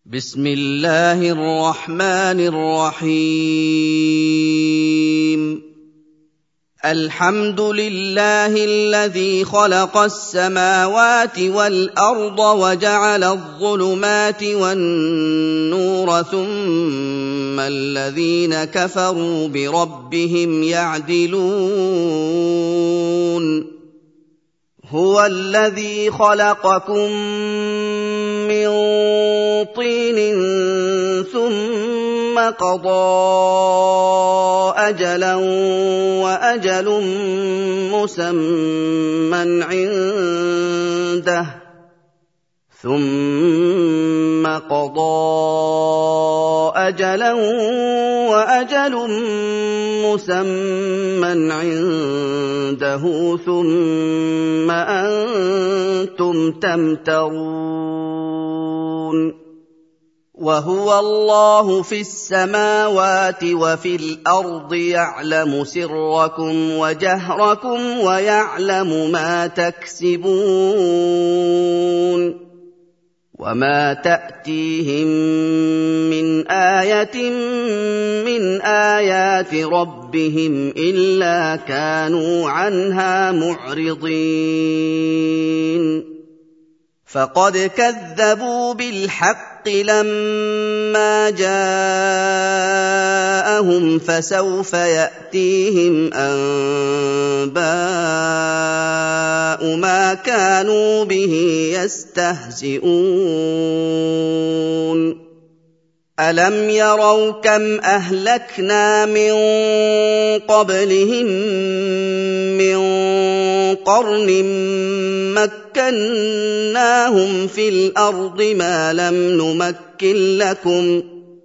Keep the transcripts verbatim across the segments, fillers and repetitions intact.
بسم الله الرحمن الرحيم الحمد لله الذي خلق السماوات والأرض وجعل الظلمات والنور ثم الذين كفروا بربهم يعدلون هو الذي خلقكم من طين ثم قضى أجلا وأجل مسمى عنده ثم قضى أجلا وأجل مسمى عنده ثم أنتم تمترون وهو الله في السماوات وفي الأرض يعلم سركم وجهركم ويعلم ما تكسبون وما تأتيهم من آية من آيات ربهم إلا كانوا عنها معرضين فقد كذبوا بالحق لما جاءهم فسوف يأتيهم أنباء ما كانوا به يستهزئون ألم يروا كم أهلكنا من قبلهم من قرن مكناهم في الأرض ما لم نمكن لكم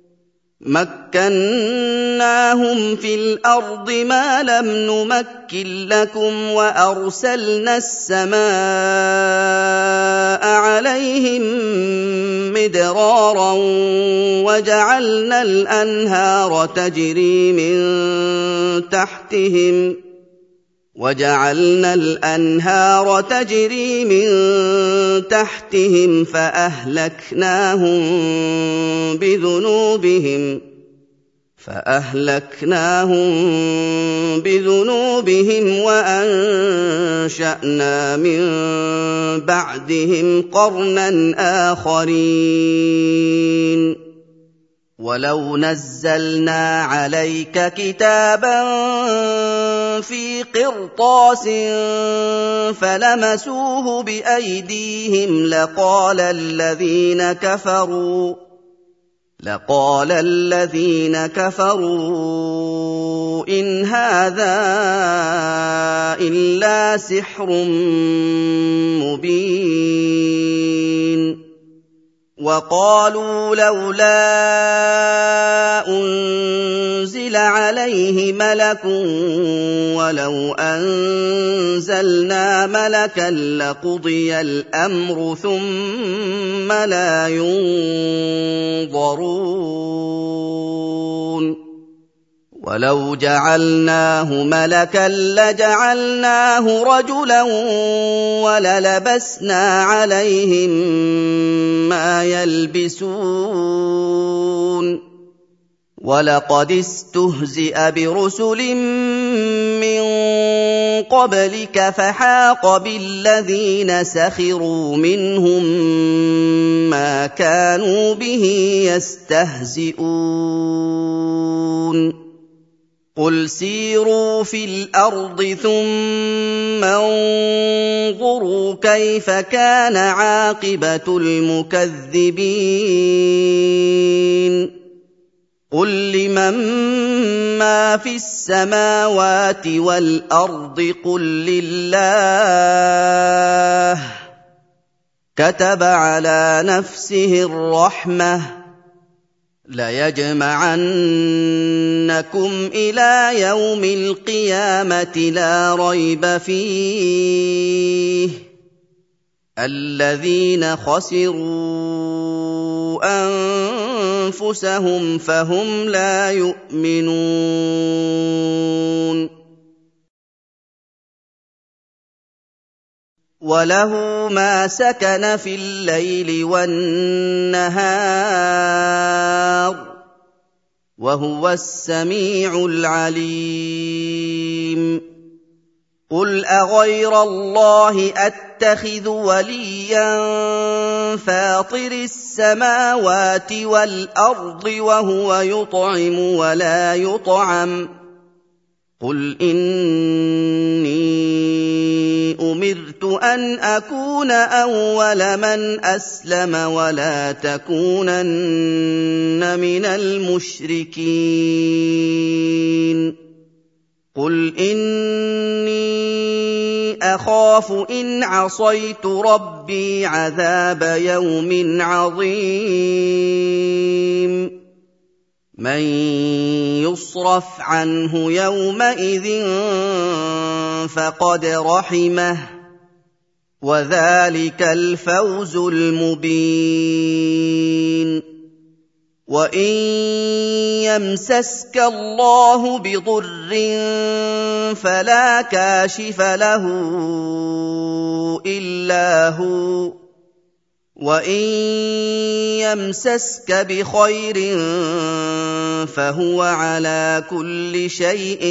مكناهم في الأرض ما لم نمكن لكم وأرسلنا السماء عليهم مدرارا وجعلنا الأنهار تجري من تحتهم وجعلنا الأنهار تجري من تحتهم فأهلكناهم بذنوبهم فأهلكناهم بذنوبهم وأنشأنا من بعدهم قرنا آخرين ولو نزلنا عليك كتابا في قرطاس فلمسوه بأيديهم لقال الذين كفروا لقال الذين كفروا إن هذا إلا سحر مبين وقالوا لولا أنزل عليه ملك ولو أنزلنا ملكا لقضي الأمر ثم لا ينظرون ولو جعلناه ملكا لجعلناه رجلا وللبسنا عليهم ما يلبسون ولقد استهزئ برسل من قبلك فحاق بالذين سخروا منهم ما كانوا به يستهزئون قل سيروا في الأرض ثم انظروا كيف كان عاقبة المكذبين قل لمن ما في السماوات والأرض قل لله كتب على نفسه الرحمة ليجمعنكم إلى يوم القيامة لا ريب فيه الذين خسروا أنفسهم فهم لا يؤمنون وَلَهُ مَا سَكَنَ فِي اللَّيْلِ وَالنَّهَارِ ۚ وَهُوَ السَّمِيعُ الْعَلِيمُ قُلْ أَغَيْرَ اللَّهِ أَتَّخِذُ وَلِيًّا فَاطِرِ السَّمَاوَاتِ وَالْأَرْضِ وَهُوَ يُطْعِمُ وَلَا يُطْعَمُ ۗ قُلْ إِنِّي أُمِرْتُ أَنْ أَكُونَ أَوَّلَ مَنْ أَسْلَمَ وَلَا تَكُونَنَّ مِنَ الْمُشْرِكِينَ قُلْ إِنِّي أَخَافُ إِنْ عَصَيْتُ رَبِّي عَذَابَ يَوْمٍ عَظِيمٍ مَّن يُصْرَفْ عَنْهُ يَوْمَئِذٍ فَقَدْ رَحِمَهُ ۚ وَذَٰلِكَ الْفَوْزُ الْمُبِينُ وَإِن يَمْسَسْكَ اللَّهُ بِضُرٍّ فَلَا كَاشِفَ لَهُ إِلَّا هُوَ ۖ وَإِن يَمْسَسْكَ بِخَيْرٍ فَهُوَ عَلَىٰ كُلِّ شَيْءٍ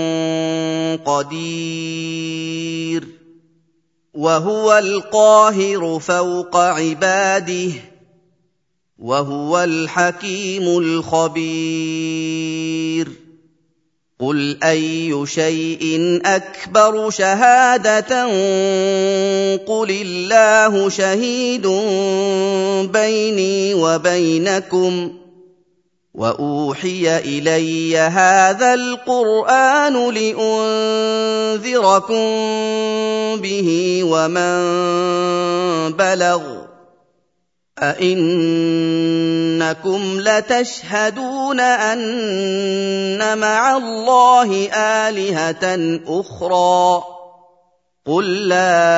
قَدِيرٌ وَهُوَ الْقَاهِرُ فَوْقَ عِبَادِهِ وَهُوَ الْحَكِيمُ الْخَبِيرُ قُلْ أَيُّ شَيْءٍ أَكْبَرُ شَهَادَةً قُلِ اللَّهُ شَهِيدٌ بَيْنِي وَبَيْنَكُمْ ۚ وَأُوحِيَ إِلَيَّ هَٰذَا الْقُرْآنُ لِأُنذِرَكُم بِهِ وَمَن بَلَغَ ۚ أَئِنَّكُمْ لَتَشْهَدُونَ أَنَّ مَعَ اللَّهِ آلِهَةً أُخْرَىٰ ۚ قُل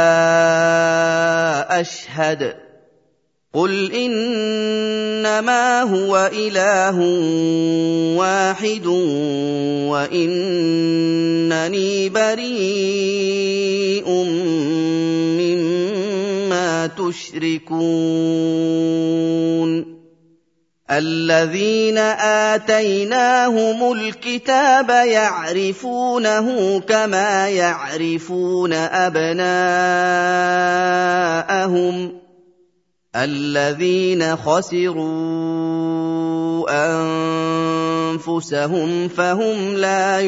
لَّا أَشْهَدُ ۚ قُلْ إِنَّمَا هُوَ إِلَٰهٌ وَاحِدٌ وَإِنَّنِي بَرِيءٌ مِّمَّا تُشْرِكُونَ الَّذِينَ آتَيْنَاهُمُ الْكِتَابَ يَعْرِفُونَهُ كَمَا يَعْرِفُونَ أَبْنَاءَهُمُ ۘ الَّذِينَ خَسِرُوا أَنفُسَهُمْ فَهُمْ لَا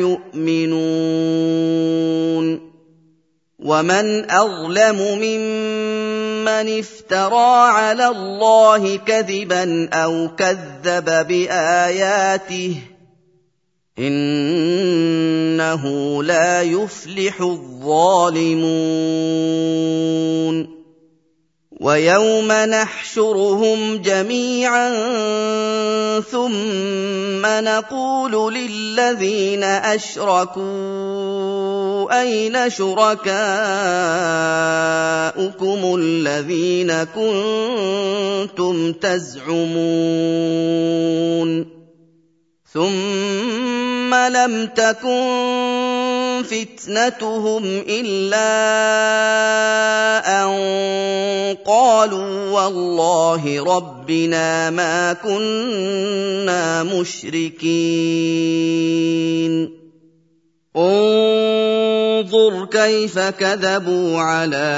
يُؤْمِنُونَ وَمَنْ أَظْلَمُ مِمَّنِ افْتَرَىٰ عَلَى اللَّهِ كَذِبًا أَوْ كَذَّبَ بِآيَاتِهِ ۚ إِنَّهُ لَا يُفْلِحُ الظَّالِمُونَ وَيَوْمَ نَحْشُرُهُمْ جَمِيعًا ثُمَّ نَقُولُ لِلَّذِينَ أَشْرَكُوا أَيْنَ شُرَكَاؤُكُمُ الَّذِينَ كُنتُمْ تَزْعُمُونَ ثُمَّ لَمْ تَكُن فِتْنَتُهُمْ إِلَّا أَن قَالُوا وَاللَّهِ رَبِّنَا مَا كُنَّا مُشْرِكِينَ انظُرْ كَيْفَ كَذَبُوا عَلَىٰ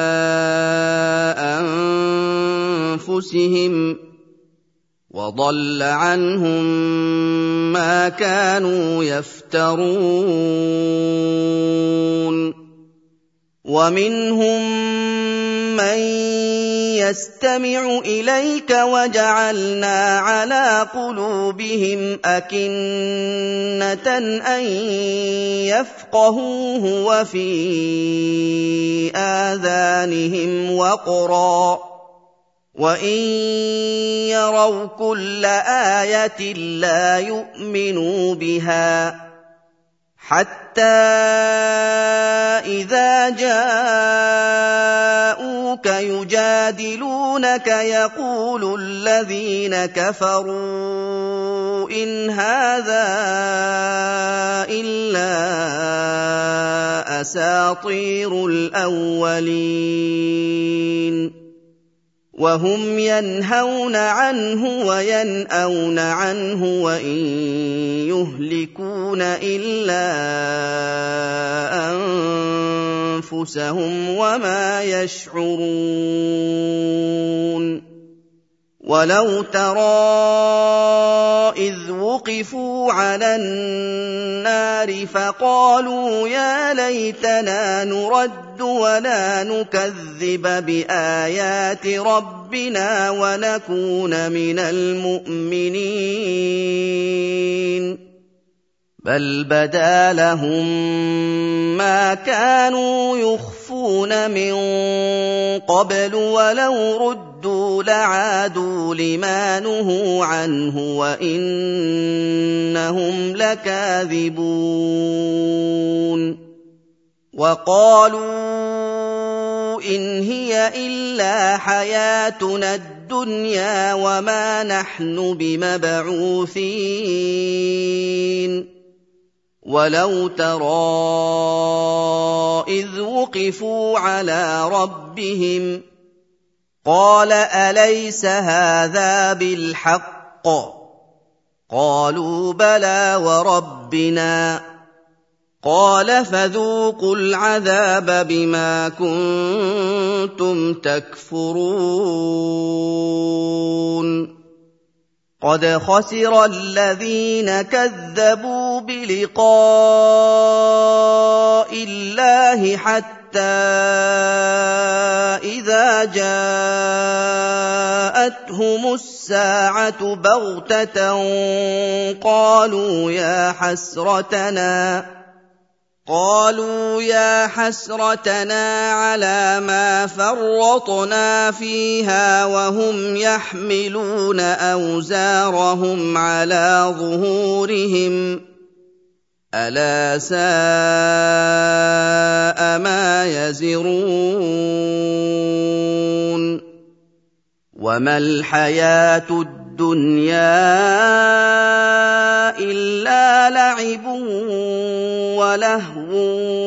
أَنفُسِهِمْ ۖ وَضَلَّ عَنْهُم مَّا كَانُوا يَفْتَرُونَ وَمِنْهُم مَّن يَسْتَمِعُ إِلَيْكَ وَجَعَلْنَا عَلَىٰ قُلُوبِهِمْ أَكِنَّةً أَن يَفْقَهُوهُ وَفِي آذَانِهِمْ وَقْرًا ۚ وَإِن يَرَوْا كُلَّ آيَةٍ لَّا يُؤْمِنُوا بِهَا ۚ حَتَّىٰ إِذَا جَاءُوكَ يُجَادِلُونَكَ يَقُولُ الَّذِينَ كَفَرُوا إِنْ هَٰذَا إِلَّا أَسَاطِيرُ الْأَوَّلِينَ وَهُمْ يَنْهَوْنَ عَنْهُ وَيَنْأَوْنَ عَنْهُ وَإِن يُهْلِكُونَ إِلَّا أَنفُسَهُمْ وَمَا يَشْعُرُونَ وَلَوْ تَرَىٰ إِذْ وُقِفُوا عَلَى النَّارِ فَقَالُوا يَا لَيْتَنَا نُرَدُّ وَلَا نُكَذِّبَ بِآيَاتِ رَبِّنَا وَنَكُونَ مِنَ الْمُؤْمِنِينَ بَلْ بَدَا لَهُم مَّا كَانُوا يُخْفُونَ مِن قَبْلُ وَلَوْ رُدُّوا لَعَادُوا لِمَا نُهُوا عَنْهُ وَإِنَّهُمْ لَكَاذِبُونَ وَقَالُوا إِنْ هِيَ إِلَّا حَيَاتُنَا الدُّنْيَا وَمَا نَحْنُ بِمَبْعُوثِينَ وَلَوْ تَرَىٰ إِذْ وُقِفُوا عَلَىٰ رَبِّهِمْ قَالَ أَلَيْسَ هَٰذَا بِالْحَقِّ قَالُوا بَلَىٰ وَرَبِّنَا قَالَ فَذُوقُوا الْعَذَابَ بِمَا كُنتُمْ تَكْفُرُونَ قَدْ خَسِرَ الَّذِينَ كَذَّبُوا بِلِقَاءِ اللَّهِ حَتَّىٰ إِذَا جَاءَتْهُمُ السَّاعَةُ بَغْتَةً قَالُوا يَا حَسْرَتَنَا قالوا يا حسرتنا على ما فرطنا فيها وهم يحملون أوزارهم على ظهورهم ألا ساء ما يزرون وما الحياة الدنيا إلا لعب ولهو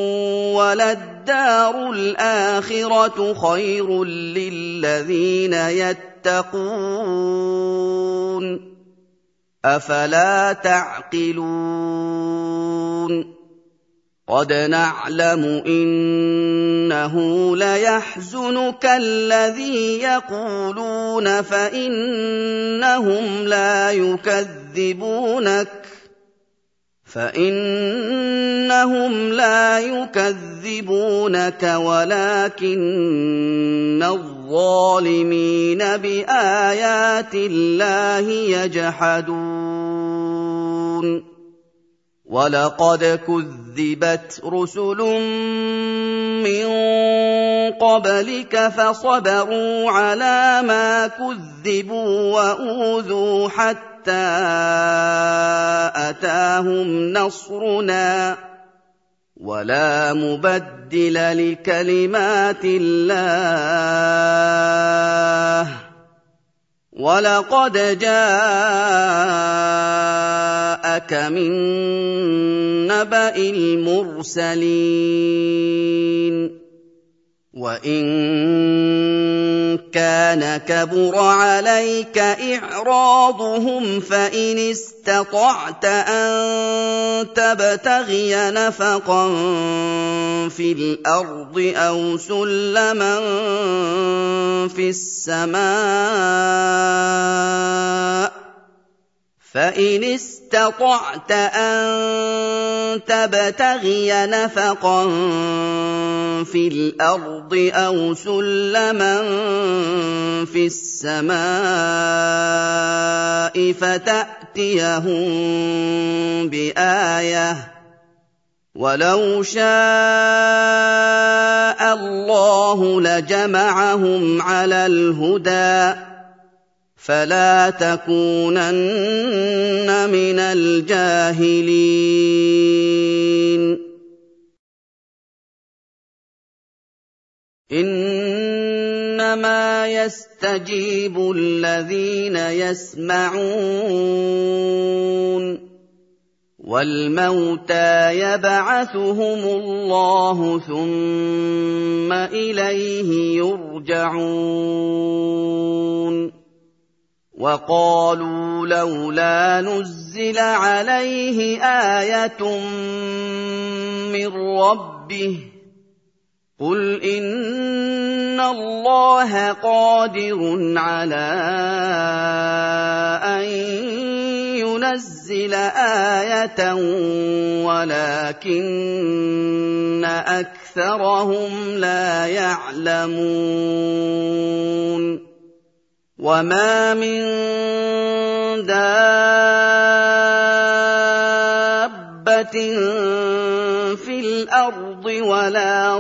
وللدار الآخرة خير للذين يتقون أفلا تعقلون قد نعلم إنه ليحزنك الذي يقولون فإنهم لا يكذبونك فإنهم لا يكذبونك ولكن الظالمين بآيات الله يجحدون وَلَقَدْ كُذِّبَتْ رُسُلٌ مِّن قَبْلِكَ فَصَبَرُوا عَلَىٰ مَا كُذِّبُوا وَأُوذُوا حَتَّىٰ أَتَاهُمْ نَصْرُنَا وَلَا مُبَدِّلَ لِكَلِمَاتِ اللَّهِ وَلَقَدْ جَاءَكَ مِن نَّبَإِ الْمُرْسَلِينَ وَإِن كَانَ كَبُرَ عَلَيْكَ إِعْرَاضُهُمْ فَإِنِ اسْتَطَعْتَ أَن تَبْتَغِيَ نَفَقًا فِي الْأَرْضِ أَوْ سُلَّمًا فِي السَّمَاءِ فَإِنِ اسْتَطَعْتَ أَن تَبْتَغِيَ نَفَقًا فِي الْأَرْضِ أَوْ سُلَّمًا فِي السَّمَاءِ فَتَأْتِيَهُم بِآيَةٍ وَلَوْ شَاءَ اللَّهُ لَجَمَعَهُمْ عَلَى الْهُدَىٰ فَلَا تَكُونَنَّ مِنَ الْجَاهِلِينَ إِنَّمَا إِنَّمَا يَسْتَجِيبُ الَّذِينَ يَسْمَعُونَ وَالْمَوْتَىٰ يَبْعَثُهُمُ اللَّهُ ثُمَّ إِلَيْهِ يُرْجَعُونَ وَقَالُوا لَوْلَا نُزِّلَ عَلَيْهِ آيَةٌ مِّن رَّبِّهِ قُلْ إِنَّ اللَّهَ قَادِرٌ عَلَىٰ أَن يُنَزِّلَ آيَةً وَلَٰكِنَّ أَكْثَرَهُمْ لَا يَعْلَمُونَ وَمَا مِن دَابَّةٍ فِي الْأَرْضِ وَلَا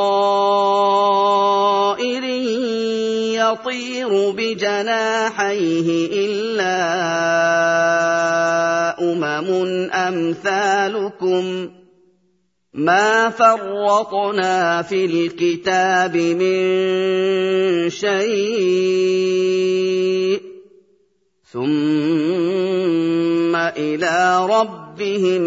طَائِرٍ يَطِيرُ بِجَنَاحَيْهِ إِلَّا أُمَمٌ أَمْثَالُكُم ۚ مَا فَرَّطْنَا فِي الْكِتَابِ مِن شَيْءٍ ثُمَّ إِلَىٰ رَبِّهِمْ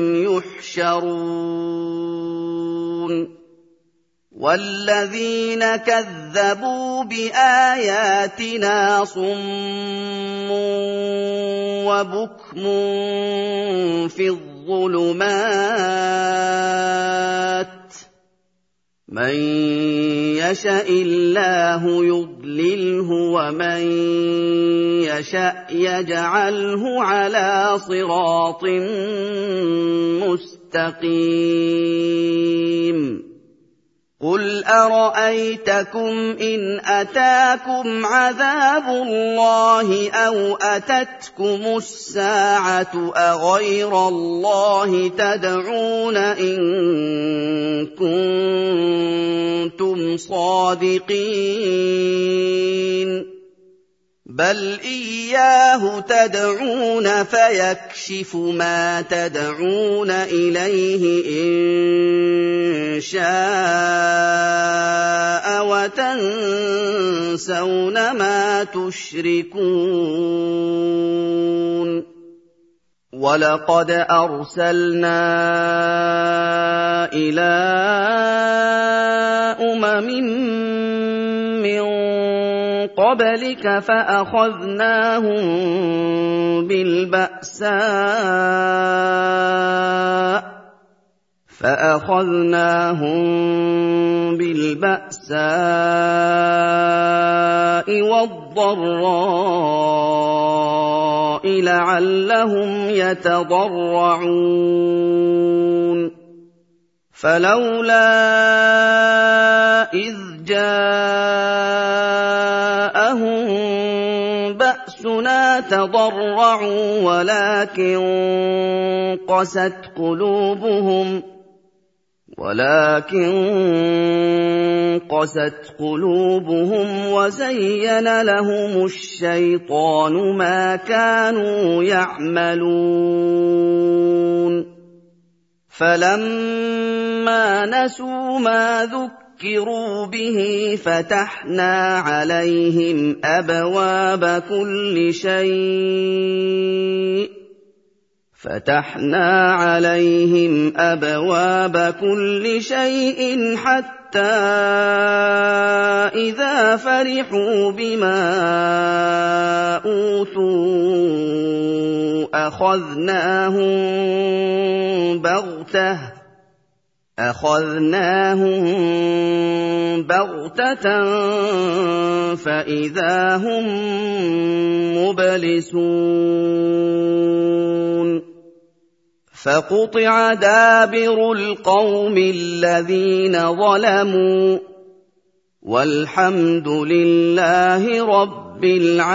يُحْشَرُونَ وَالَّذِينَ كَذَّبُوا بِآيَاتِنَا صُمٌّ وَبُكْمٌ فِي الظُّلُمَاتِ مَن يَشَإِ اللَّهُ يُضْلِلْهُ وَمَن يَشَأْ يَجْعَلْهُ عَلَىٰ صِرَاطٍ مُّسْتَقِيمٍ قُلْ أَرَأَيْتَكُمْ إِنْ أَتَاكُمْ عَذَابُ اللَّهِ أَوْ أَتَتْكُمُ السَّاعَةُ أَغَيْرَ اللَّهِ تَدْعُونَ إِن كُنتُمْ صَادِقِينَ بَلْ إِيَّاهُ تَدْعُونَ فَيَكْشِفُ مَا تَدْعُونَ إِلَيْهِ إِن شَاءَ وَتَنسَوْنَ مَا تُشْرِكُونَ وَلَقَدْ أَرْسَلْنَا إِلَىٰ أُمَمٍ مِّن قَبْلِكَ فَأَخَذْنَاهُم بِالْبَأْسَاءِ فَأَخَذْنَاهُم بِالْبَأْسَاءِ وَالضَّرَّاءِ لَعَلَّهُمْ يَتَضَرَّعُونَ فَلَوْلَا إِذْ جَاءَهُم بَأْسُنَا تَضَرَّعُوا وَلَٰكِن قَسَتْ قُلُوبُهُمْ ولكن قست قلوبهم وزين لهم الشيطان ما كانوا يعملون فلما نسوا ما ذكروا به فتحنا عليهم أبواب كل شيء فتحنا عليهم أبواب كل شيء حتى إذا فرحوا بما أوتوا أخذناهم بغتة أخذناهم بغتة فإذا هم مبلسون فقطع دابر القوم الذين ظلموا والحمد لله رب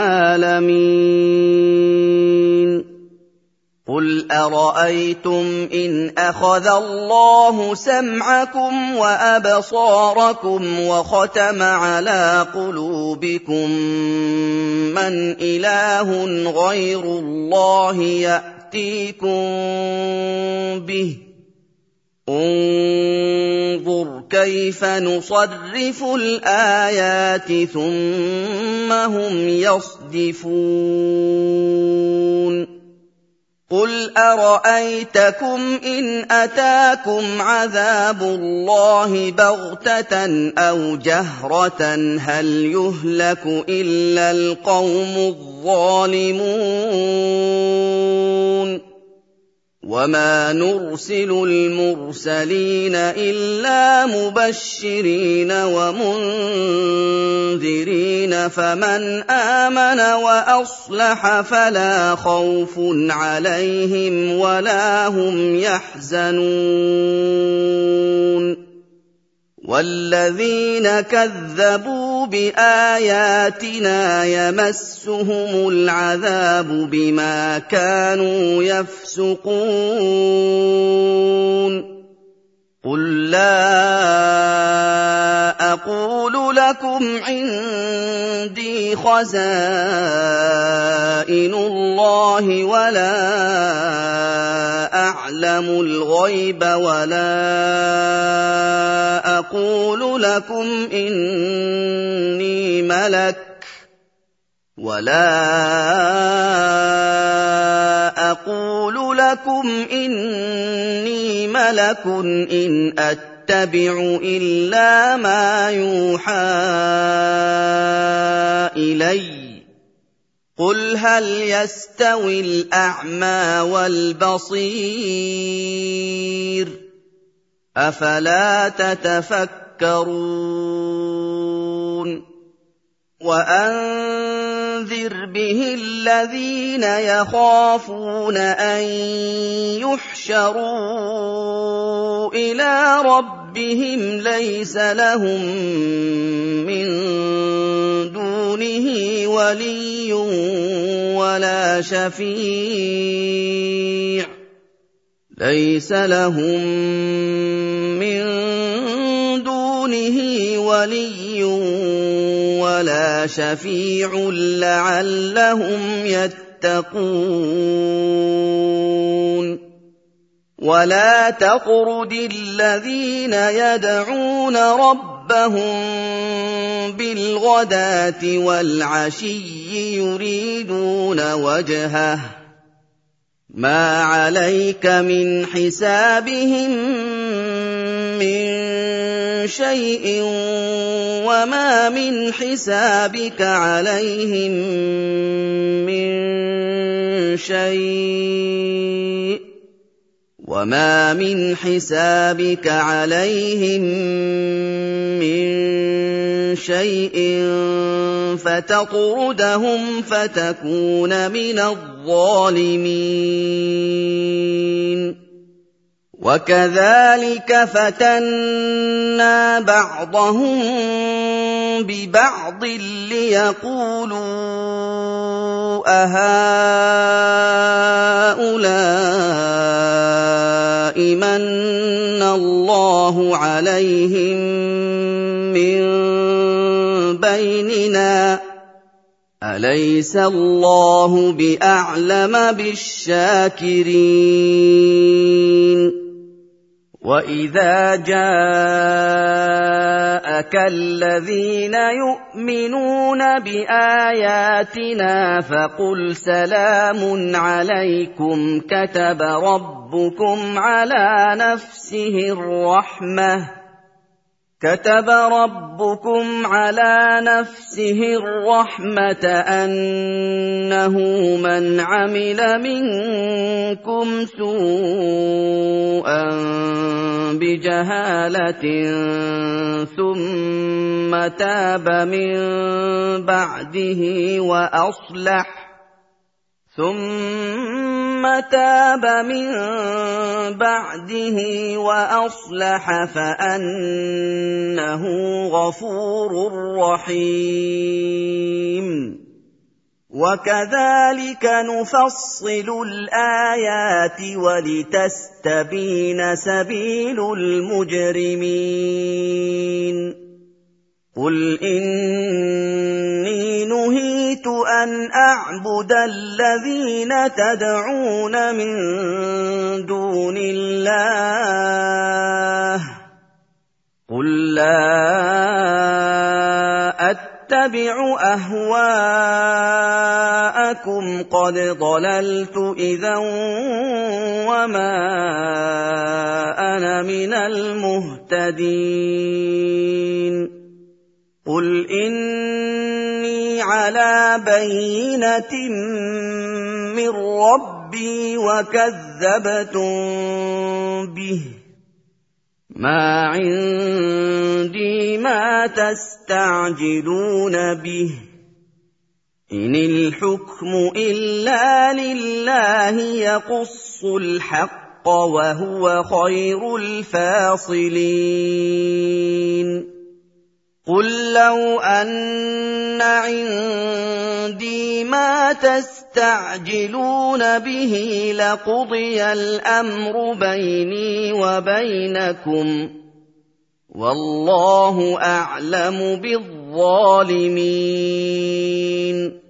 العالمين قل أرأيتم إن أخذ الله سمعكم وأبصاركم وختم على قلوبكم من إله غير الله يأتيكم به انظُرْ كَيْفَ نُصَرِّفُ الْآيَاتِ ثُمَّ هُمْ يَصْدِفُونَ قُلْ أَرَأَيْتَكُمْ إِنْ أَتَاكُمْ عَذَابُ اللَّهِ بَغْتَةً أَوْ جَهْرَةً هَلْ يُهْلَكُ إِلَّا الْقَوْمُ الظَّالِمُونَ وَمَا نُرْسِلُ الْمُرْسَلِينَ إِلَّا مُبَشِّرِينَ وَمُنذِرِينَ فَمَنْ آمَنَ وَأَصْلَحَ فَلَا خَوْفٌ عَلَيْهِمْ وَلَا هُمْ يَحْزَنُونَ وَالَّذِينَ كَذَّبُوا بِآيَاتِنَا يَمَسُّهُمُ الْعَذَابُ بِمَا كَانُوا يَفْسُقُونَ قُل لَّا أَقُولُ لَكُمْ عِندِي خَزَائِنُ اللَّهِ وَلَا أَعْلَمُ الْغَيْبَ وَلَا أَقُولُ لَكُمْ إِنِّي مَلَكٌ وَلَا أَقُولُ لَكُمْ إِنِّي مَلَكٌ إِنْ أَتَّبِعُ إِلَّا مَا يُوحَىٰ إِلَيَّ قُلْ هَلْ يَسْتَوِي الْأَعْمَىٰ وَالْبَصِيرُ أَفَلَا تَتَفَكَّرُونَ وَأَنذِرْ بِهِ الَّذِينَ يَخَافُونَ أَن يُحْشَرُوا إِلَىٰ رَبِّهِمْ لَيْسَ لَهُم مِّن دُونِهِ وَلِيٌّ وَلَا شَفِيعٌ لَيْسَ لَهُم مِّن دُونِهِ وَلِيٌّ وَلَا شَفِيعٌ لَّعَلَّهُمْ يَتَّقُونَ وَلَا تَطْرُدِ الَّذِينَ يَدْعُونَ رَبَّهُم بِالْغَدَاةِ وَالْعَشِيِّ يُرِيدُونَ وَجْهَهُ مَا عَلَيْكَ مِنْ حِسَابِهِم مِّن شَيْءٍ وَمَا مِنْ حِسَابِكَ عَلَيْهِم مِّن شَيْءٍ وَمَا مِنْ حِسَابِكَ عَلَيْهِم مِّن شَيْءٍ فَتَطْرُدَهُمْ فَتَكُونَ مِنَ الظَّالِمِينَ وَكَذَٰلِكَ فَتَنَّا بَعْضَهُم بِبَعْضٍ لِّيَقُولُوا أَهَٰؤُلَاءِ مَنَّ اللَّهُ عَلَيْهِم مِّن بَيْنِنَا أَلَيْسَ اللَّهُ بِأَعْلَمَ بِالشَّاكِرِينَ وَإِذَا جَاءَكَ الَّذِينَ يُؤْمِنُونَ بِآيَاتِنَا فَقُلْ سَلَامٌ عَلَيْكُمْ كَتَبَ رَبُّكُمْ عَلَىٰ نَفْسِهِ الرَّحْمَةَ كتب ربكم على نفسه الرحمة أنه من عمل منكم سوءا بجهالة ثم تاب من بعده وأصلح ثم تاب من بعده وأصلح فأنه غفور رحيم وكذلك نفصل الآيات ولتستبين سبيل المجرمين قُلْ إِنِّي نُهِيتُ أَنْ أَعْبُدَ الَّذِينَ تَدْعُونَ مِن دُونِ اللَّهِ قُل لَّا أَتَّبِعُ أَهْوَاءَكُمْ قَدْ ضَلَلْتُ إِذًا وَمَا أَنَا مِنَ الْمُهْتَدِينَ قُلْ إِنِّي عَلَىٰ بَيِّنَةٍ مِّن رَّبِّي وَكَذَّبْتُم بِهِ ۚ مَا عِندِي مَا تَسْتَعْجِلُونَ بِهِ ۚ إِنِ الْحُكْمُ إِلَّا لِلَّهِ يَقُصُّ الْحَقَّ ۖ وَهُوَ خَيْرُ الْفَاصِلِينَ قُل لَّوْ أَنَّ عِندِي مَا تَسْتَعْجِلُونَ بِهِ لَقُضِيَ الْأَمْرُ بَيْنِي وَبَيْنَكُمْ ۗ وَاللَّهُ أَعْلَمُ بِالظَّالِمِينَ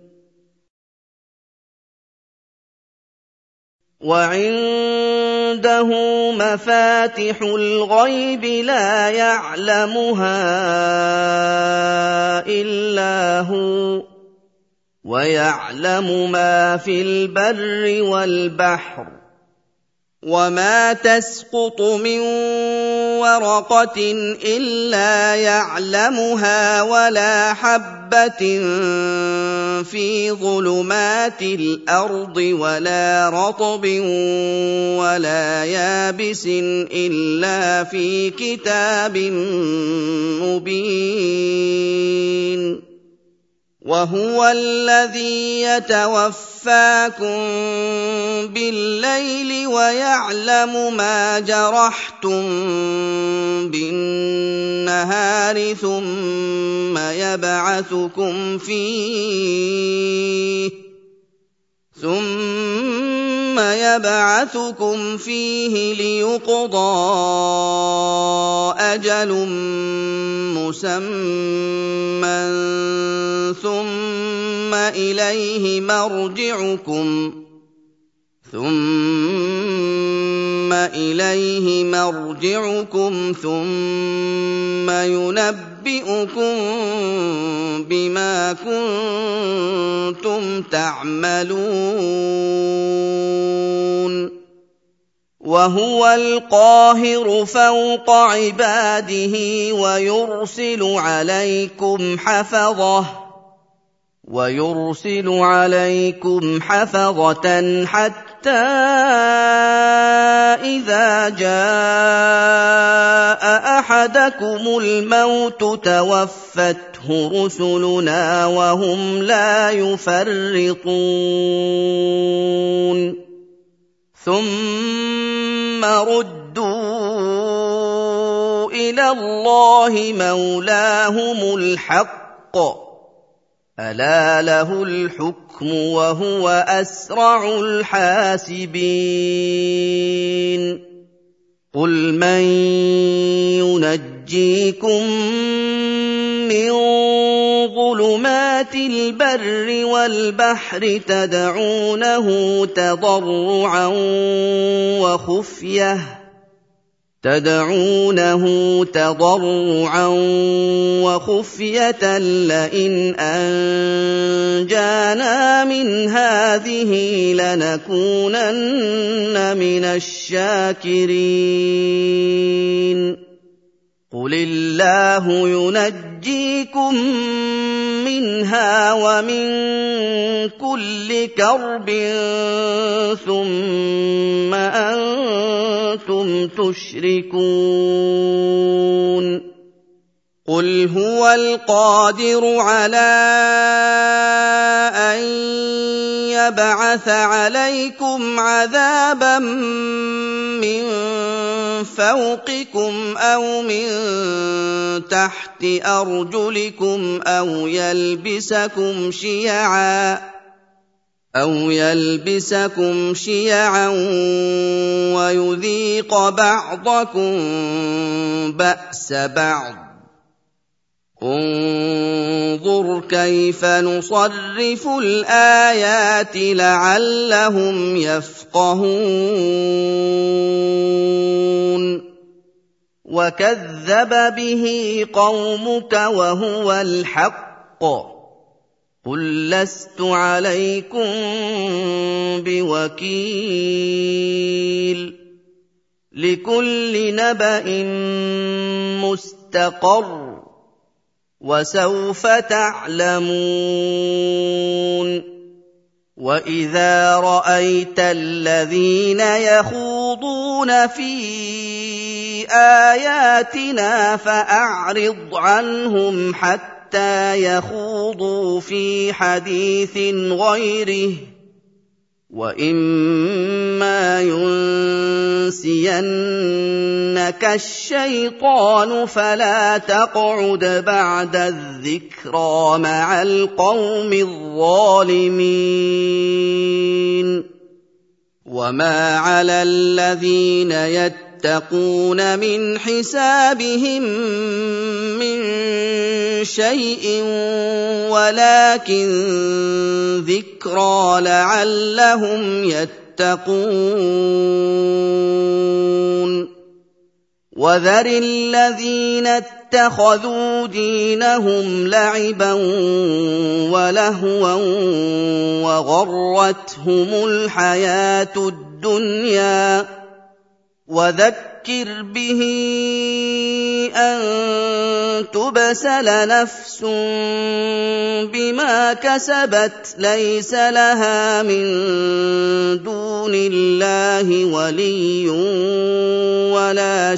وَعِندَهُ مَفَاتِحُ الْغَيْبِ لَا يَعْلَمُهَا إِلَّا هُوَ ۚ وَيَعْلَمُ مَا فِي الْبَرِّ وَالْبَحْرِ ۚ وَمَا تَسْقُطُ مِن وَرَقَةٍ إِلَّا يَعْلَمُهَا وَلَا حَبَّةٍ فِي ظُلُمَاتِ الْأَرْضِ وَلَا رَطْبٍ وَلَا يَابِسٍ إِلَّا فِي كِتَابٍ مُّبِينٍ وَهُوَ الَّذِي يَتَوَفَّاكُم بِاللَّيْلِ وَيَعْلَمُ مَا جَرَحْتُم بِالنَّهَارِ ثُمَّ يَبْعَثُكُمْ فِيهِ ثُمَّ يَبْعَثُكُمْ فِيهِ لِيُقْضَىٰ أَجَلٌ مُّسَمًّى ثُمَّ إِلَيْهِ مَرْجِعُكُمْ ثُمَّ إِلَيْهِ مَرْجِعُكُمْ ثُمَّ يُنَبِّئُكُم بِمَا كُنتُمْ تَعْمَلُونَ وَهُوَ الْقَاهِرُ فَوْقَ عِبَادِهِ وَيُرْسِلُ عَلَيْكُمْ حَفَظَةً وَيُرْسِلُ عَلَيْكُمْ حَفَظَةً حَتَّىٰ إِذَا جَاءَ أَحَدَكُمُ الْمَوْتُ تَوَفَّتْهُ رُسُلُنَا وَهُمْ لَا يُفَرِّطُونَ ثُمَّ رُدُّوا إِلَى اللَّهِ مَوْلَاهُمُ الْحَقِّ ۚ أَلَا لَهُ الْحُكْمُ وَهُوَ أَسْرَعُ الْحَاسِبِينَ قُلْ مَن يُنَجِّيكُم مِّن ظُلُمَاتِ الْبَرِّ وَالْبَحْرِ تَدْعُونَهُ تَضَرُّعًا وَخُفْيَةً تَدْعُونَهُ تَضَرُّعًا وَخُفْيَةً لَّئِنْ أَنجَانَا مِنْ هَٰذِهِ لَنَكُونَنَّ مِنَ الشَّاكِرِينَ قُلِ اللَّهُ يُنَجِّيكُم مِّنْهَا وَمِن كُلِّ كَرْبٍ ثُمَّ أَنتُمْ تُشْرِكُونَ قُلْ هُوَ الْقَادِرُ عَلَىٰ أَن يَبْعَثَ عَلَيْكُمْ عَذَابًا مِّن فَوْقِكُمْ أَوْ مِن تَحْتِ أَرْجُلِكُمْ أَوْ يَلْبِسَكُمْ شِيَعًا أَوْ يَلْبِسَكُمْ شِيَعًا وَيُذِيقَ بَعْضَكُم بَأْسَ بَعْضٍ ۗ انظُرْ كَيْفَ نُصَرِّفُ الْآيَاتِ لَعَلَّهُمْ يَفْقَهُونَ وَكَذَّبَ بِهِ قَوْمُكَ وَهُوَ الْحَقُّ قُل لَّسْتُ عَلَيْكُم بِوَكِيلٍ لِّكُلِّ نَبَإٍ مُّسْتَقَرٌّ وَسَوْفَ تَعْلَمُونَ وَإِذَا رَأَيْتَ الَّذِينَ يَخُوضُونَ فِي آيَاتِنَا فَأَعْرِضْ عَنْهُمْ حَتَّىٰ يَخُوضُوا فِي حَدِيثٍ غَيْرِهِ وَإِمَّا يُنسِيَنَّكَ الشَّيْطَانُ فَلَا تَقْعُدْ بَعْدَ الذِّكْرَىٰ مَعَ الْقَوْمِ الظَّالِمِينَ وَمَا عَلَى الَّذِينَ يَتَّقُونَ مِنْ حِسَابِهِم مِّن شَيْءٍ وَلَٰكِن ذِكْرَىٰ لَعَلَّهُمْ يَتَّقُونَ وَذَرِ الَّذِينَ اتَّخَذُوا دِينَهُمْ لَعِبًا وَلَهْوًا وَغَرَّتْهُمُ الْحَيَاةُ الدُّنْيَا وَذَكِّرْ بِهِ أَن تُبْسَلَ نَفْسٌ بِمَا كَسَبَتْ لَيْسَ لَهَا مِن دُونِ اللَّهِ وَلِيٌّ وَلَا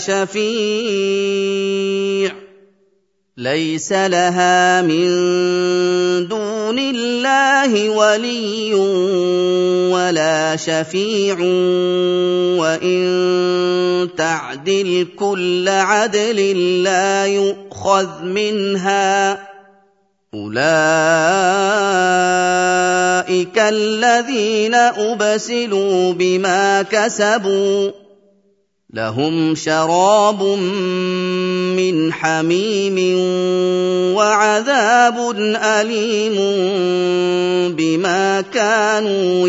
شَفِيعٌ لَيْسَ لَهَا مِن دُونِ اللَّهِ وَلِيٌّ وَلَا شَفِيعٌ وَإِن تَعْدِلْ كُلَّ عَدْلٍ لَّا يُؤْخَذْ مِنْهَا ۗ أُولَٰئِكَ الَّذِينَ أُبْسِلُوا بِمَا كَسَبُوا لَهُمْ شَرَابٌ مِّنْ حَمِيمٍ وَعَذَابٌ أَلِيمٌ بِمَا كَانُوا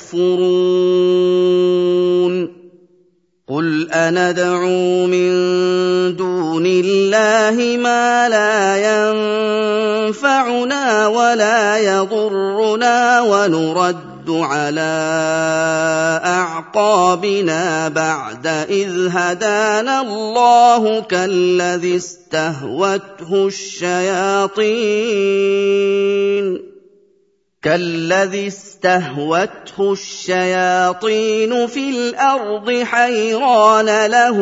يَكْفُرُونَ قُلْ أَنَدْعُو مِن دُونِ اللَّهِ مَا لَا يَنفَعُنَا وَلَا يَضُرُّنَا وَنُرَدُّ عَلَىٰ أَعْقَابِنَا بَعْدَ إِذْ هَدَانَا اللَّهُ كَالَّذِي اسْتَهْوَتْهُ الشَّيَاطِينُ كالذي استهوته الشياطين في الأرض حيران له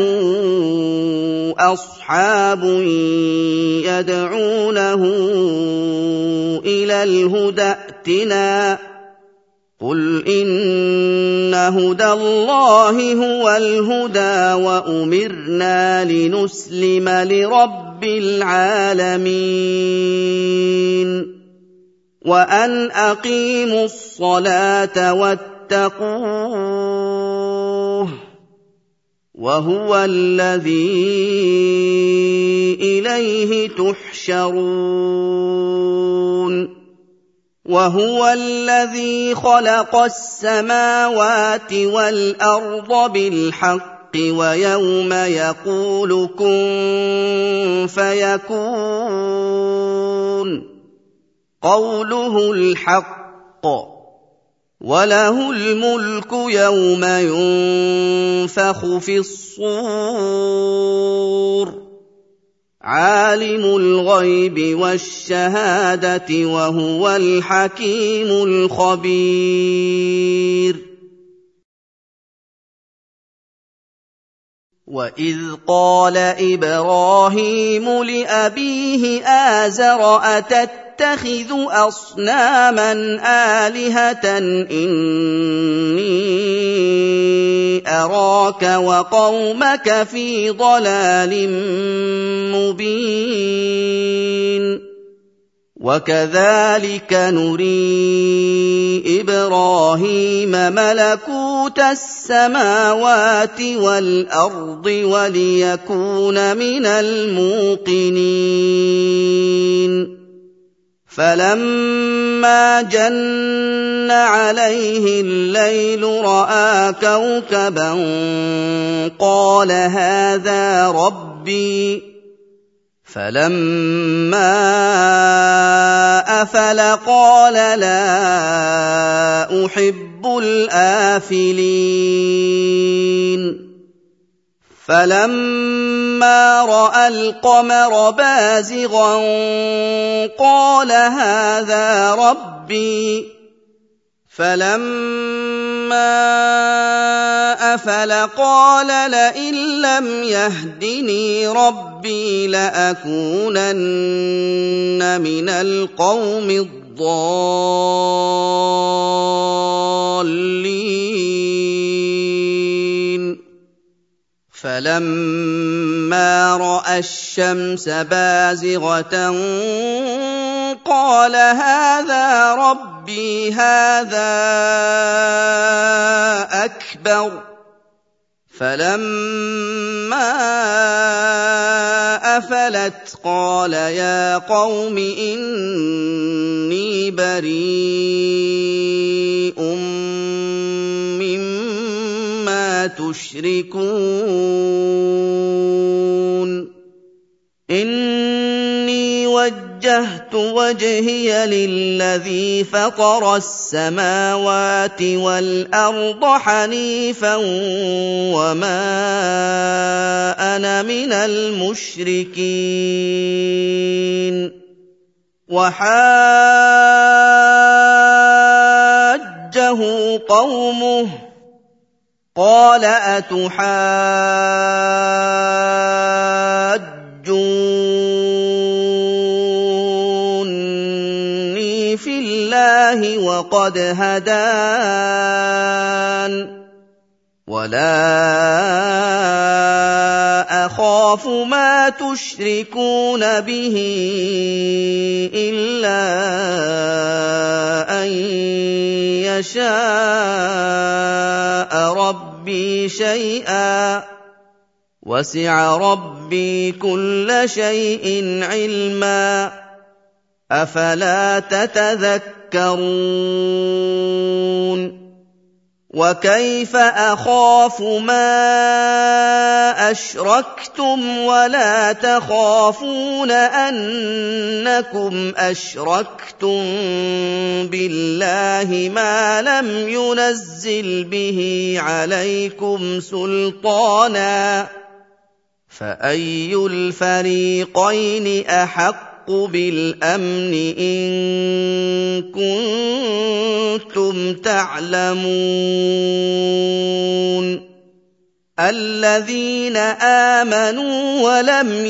أصحاب يدعونه إلى الهدى ائتنا قل إن هدى الله هو الهدى وأمرنا لنسلم لرب العالمين وأن أقيموا الصلاة واتقوه وهو الذي إليه تحشرون وهو الذي خلق السماوات والأرض بالحق ويوم يقول كن فيكون قوله الحق وله الملك يوم ينفخ في الصور عالم الغيب والشهادة وهو الحكيم الخبير وَإِذْ قَالَ إِبْرَاهِيمُ لِأَبِيهِ آزَرَ أَتَتَّخِذُ أَصْنَامًا آلِهَةً إِنِّي أَرَاكَ وَقَوْمَكَ فِي ضَلَالٍ مُّبِينٍ وَكَذَٰلِكَ نُرِي إِبْرَاهِيمَ مَلَكُوتَ السَّمَاوَاتِ وَالْأَرْضِ وَلِيَكُونَ مِنَ الْمُوقِنِينَ فَلَمَّا جَنَّ عَلَيْهِ اللَّيْلُ رَأَىٰ كَوْكَبًا قَالَ هَٰذَا رَبِّي فَلَمَّا أَفَلَ قَالَ لَا أُحِبُّ الْآفِلِينَ فَلَمَّا رَأَى الْقَمَرَ بَازِغًا قَالَ هَٰذَا رَبِّي فَلَمَّا أَفَلَ قَالَ لَئِن لَّمْ يَهْدِنِي رَبِّي لَأَكُونَنَّ مِنَ الْقَوْمِ الضَّالِّينَ فَلَمَّا رَأَى الشَّمْسَ بَازِغَةً قَالَ هَٰذَا رَبِّي هَٰذَا أَكْبَرُ فَلَمَّا أَفَلَتْ قَالَ يَا قَوْمِ إِنِّي بَرِيءٌ مِّمَّا تُشْرِكُونَ إِنِّي وَجَّهْتُ وَجْهِيَ لِلَّذِي فَطَرَ السَّمَاوَاتِ وَالْأَرْضَ حَنِيفًا وَمَا أَنَا مِنَ الْمُشْرِكِينَ وَحَاجَّهُ قَوْمُهُ قَالَ أَتُحَاجُّونِّي فِي اللَّهِ وَقَدْ هَدَانِ وَلَا أَخَافُ مَا تُشْرِكُونَ بِهِ إِلَّا أَن يَشَاءَ رَبِّي شَيْئًا وَسِعَ رَبِّي كُلَّ شَيْءٍ عِلْمًا أَفَلَا تَتَذَكَّرُونَ وَكَيْفَ أَخَافُ مَا أَشْرَكْتُمْ وَلَا تَخَافُونَ أَنَّكُمْ أَشْرَكْتُم بِاللَّهِ مَا لَمْ يُنَزِّلْ بِهِ عَلَيْكُمْ سُلْطَانًا فَأَيُّ الْفَرِيقَيْنِ أَحَقُّ بِالْأَمْنِ إِن كُنتُمْ تَعْلَمُونَ الَّذِينَ آمَنُوا وَلَمْ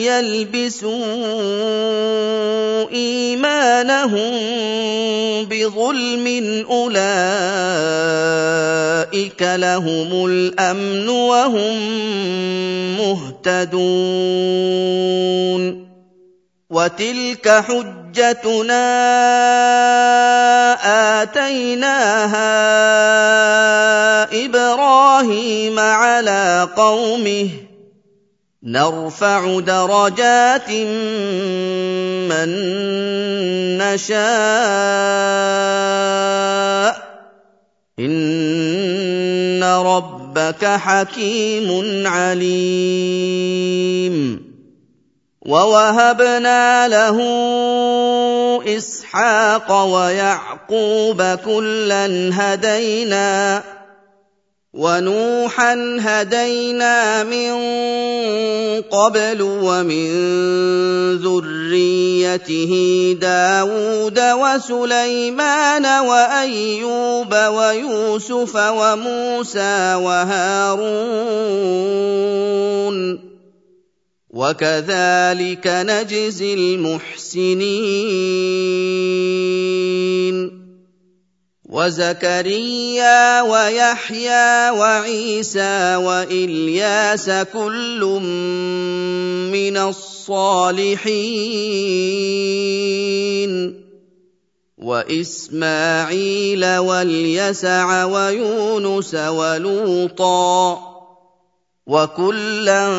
يَلْبِسُوا إِيمَانَهُم بِظُلْمٍ أُولَٰئِكَ لَهُمُ الْأَمْنُ وَهُم مُّهْتَدُونَ وَتِلْكَ حُجَّتُنَا آتَيْنَاهَا إِبْرَاهِيمَ عَلَىٰ قَوْمِهِ نَرْفَعُ دَرَجَاتٍ مَّن نَّشَاءُ ۗ إِنَّ رَبَّكَ حَكِيمٌ عَلِيمٌ وَوَهَبْنَا لَهُ إِسْحَاقَ وَيَعْقُوبَ ۖ كُلًّا هَدَيْنَا وَنُوحًا هَدَيْنَا مِن قَبْلُ وَمِن ذُرِّيَّتِهِ دَاوُودَ وَسُلَيْمَانَ وَأَيُّوبَ وَيُوسُفَ وَمُوسَىٰ وَهَارُونَ وَكَذَٰلِكَ نَجْزِي الْمُحْسِنِينَ وَزَكَرِيَّا وَيَحْيَىٰ وَعِيسَىٰ وَإِلْيَاسَ كُلٌّ مِّنَ الصَّالِحِينَ وإسماعيل واليسع ويونس ولوطا وكلا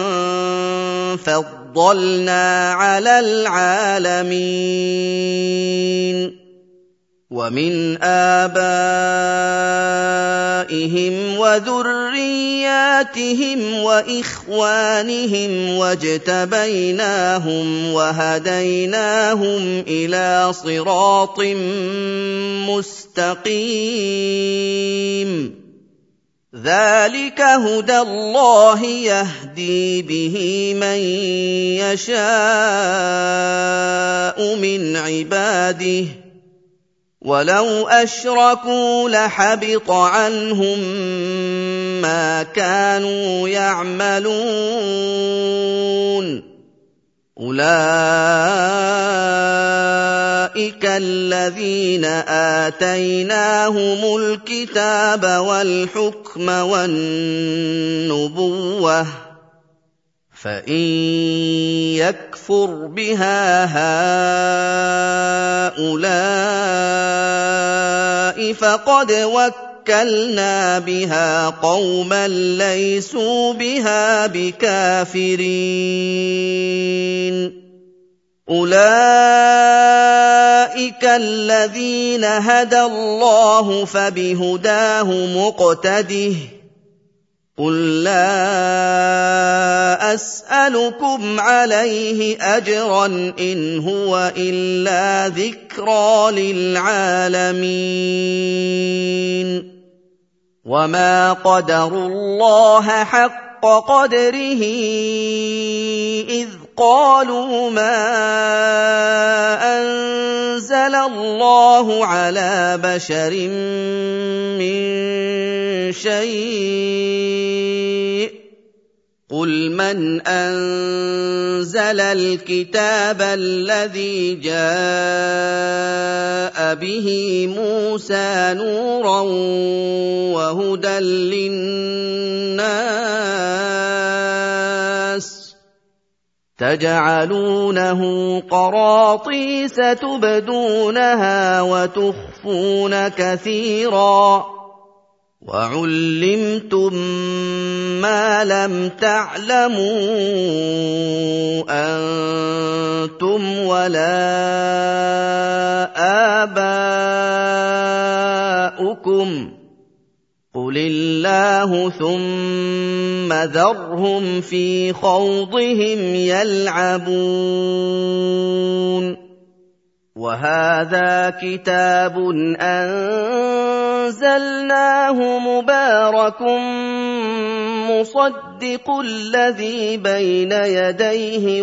فضلنا على العالمين ومن آبائهم وذرياتهم وإخوانهم واجتبيناهم وهديناهم إلى صراط مستقيم ذلك هدى الله يهدي به من يشاء من عباده ولو أشركوا لحبط عنهم ما كانوا يعملون أولئك الذين آتيناهم الكتاب والحكم والنبوة فإن يكفر بها هؤلاء فقد وكلنا بها قوما ليسوا بها بكافرين أولئك الذين هدى الله فبهداه مقتده قل لا أسألكم عليه أجرا إن هو إلا ذكرى للعالمين وما قدروا الله حق قدره إذ قالوا ما أنزل الله على بشر من شيء قل من أنزل الكتاب الذي جاء به موسى نورا وهدى للناس تجعلونه قراطيس تبدونها وتخفون كثيرا وعلمتم ما لم تعلموا أنتم ولا آباؤكم قل الله ثم ذرهم في خوضهم يلعبون وهذا كتاب أنزلناه مبارك مصدق الذي بين يديه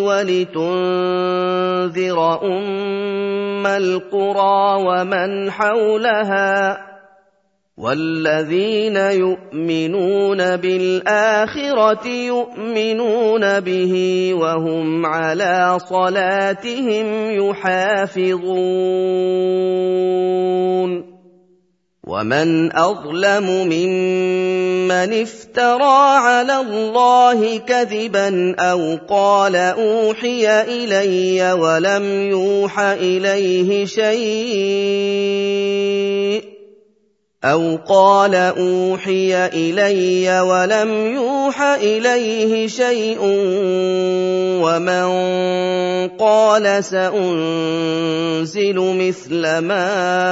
ولتنذر أم القرى ومن حولها والذين يؤمنون بالآخرة يؤمنون به وهم على صلاتهم يحافظون ومن أظلم ممن افترى على الله كذبا أو قال أوحي إلي ولم يوح إليه شيء أو قال أوحي إلي ولم يوح إليه شيء ومن قال سأنزل مثل ما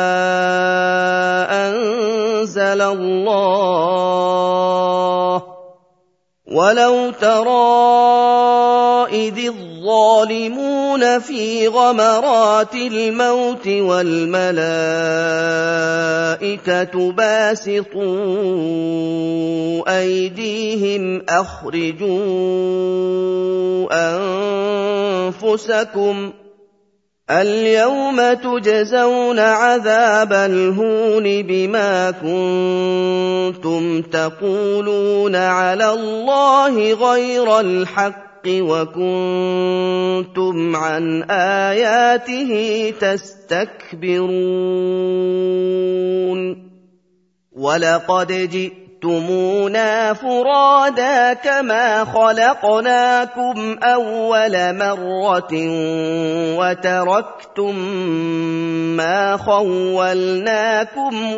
أنزل الله ولو ترى إذ الظالمون في غمرات الموت والملائكة باسطوا أيديهم أخرجوا أنفسكم اليوم تجزون عذاب الهون بما كنتم تقولون على الله غير الحق وكنتم عن آياته تستكبرون ولقد جئتم جئتمونا فرادا كما خلقناكم أول مرة وتركتم ما خولناكم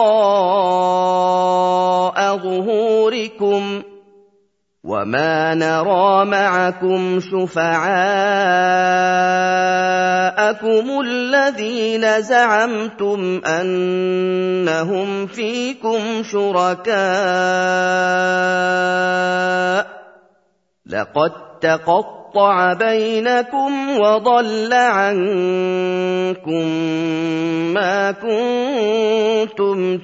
وراء ظهوركم وما نرى معكم شفعاءكم الذين زعمتم أنهم فيكم شركاء لقد تقطع بينكم وضل عنكم ما كنتم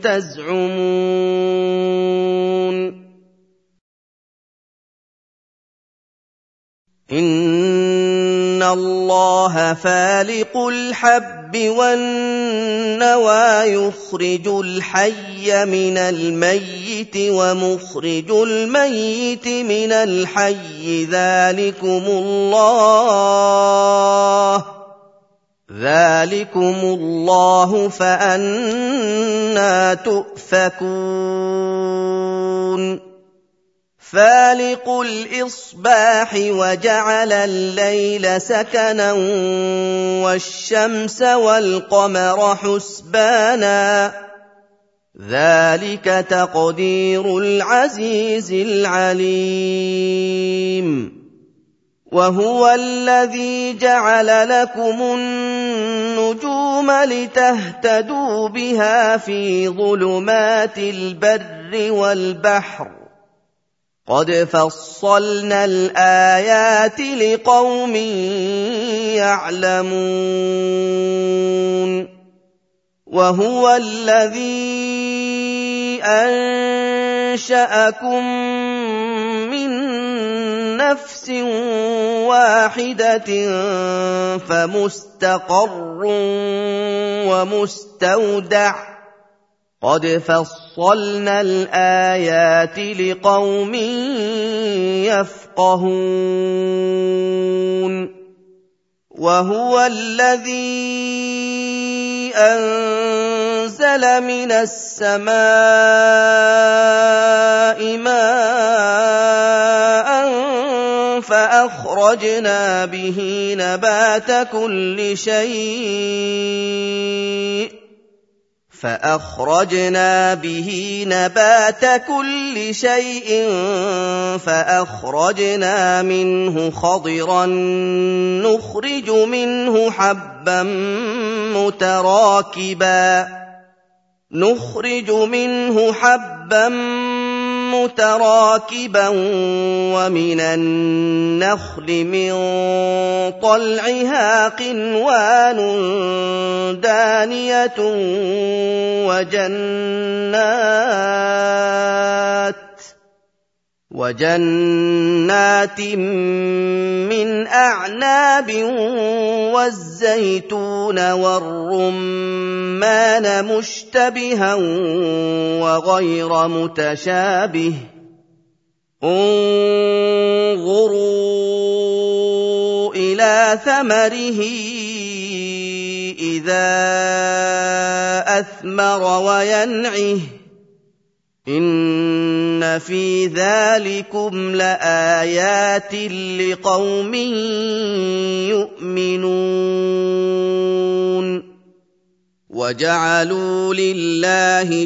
تزعمون إِنَّ اللَّهَ فَالِقُ الْحَبِّ وَالنَّوَىٰ يُخْرِجُ الْحَيَّ مِنَ الْمَيِّتِ وَمُخْرِجُ الْمَيِّتِ مِنَ الْحَيِّ ذَٰلِكُمُ اللَّهُ ذَٰلِكُمُ اللَّهُ فَأَنَّىٰ تُؤْفَكُونَ فالق الإصباح وجعل الليل سكنا والشمس والقمر حسبانا ذلك تقدير العزيز العليم وهو الذي جعل لكم النجوم لتهتدوا بها في ظلمات البر والبحر قد فصلنا الآيات لقوم يعلمون وهو الذي أنشأكم من نفس واحدة فمستقر ومستودع قد فصلنا الآيات لقوم يفقهون وهو الذي أنزل من السماء ماء فأخرجنا به نبات كل شيء فأخرجنا به نبات كل شيء فأخرجنا منه خضرا نخرج منه حبا متراكبا نخرج منه حبا متراكبا ومن النخل من طلعها قنوان دانية وجنات وجنات من أعناب والزيتون والرمان مشتبها وغير متشابه انظروا إلى ثمره إذا أثمر وينعه إن في ذلكم لآيات لقوم يؤمنون وجعلوا لله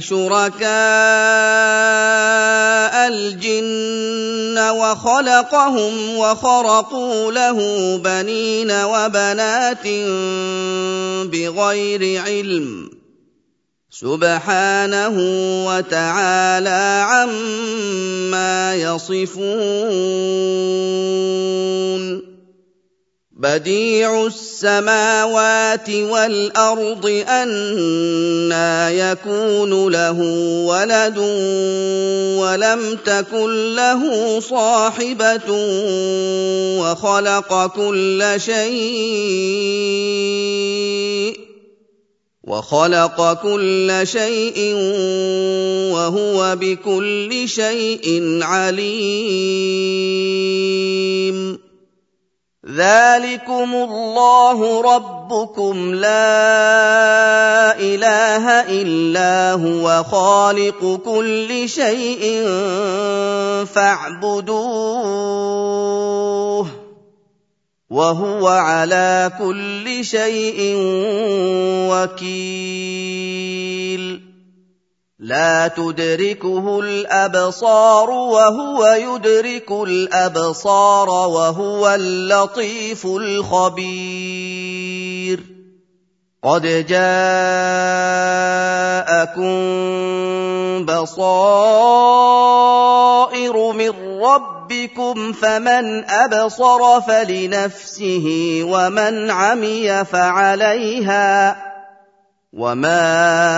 شركاء الجن وخلقهم وخرقوا له بنين وبنات بغير علم سبحانه وتعالى عما يصفون بديع السماوات والأرض أنى يكون له ولد ولم تكن له صاحبة وخلق كل شيء وخلق كل شيء وهو بكل شيء عليم ذلكم الله ربكم لا إله إلا هو خالق كل شيء فاعبدوه وهو على كل شيء وكيل لا تدركه الأبصار وهو يدرك الأبصار وهو اللطيف الخبير قد جاءكم بصائر من ربكم فمن أبصر فلنفسه ومن عمي فعليها وما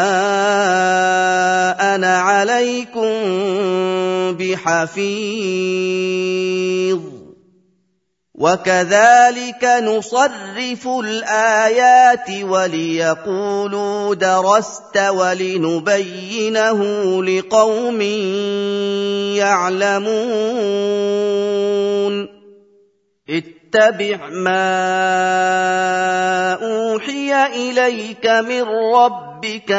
أنا عليكم بحفيظ وكذلك نصرف الآيات وليقولوا درست ولنبينه لقوم يعلمون اتبع ما أوحي إليك من ربك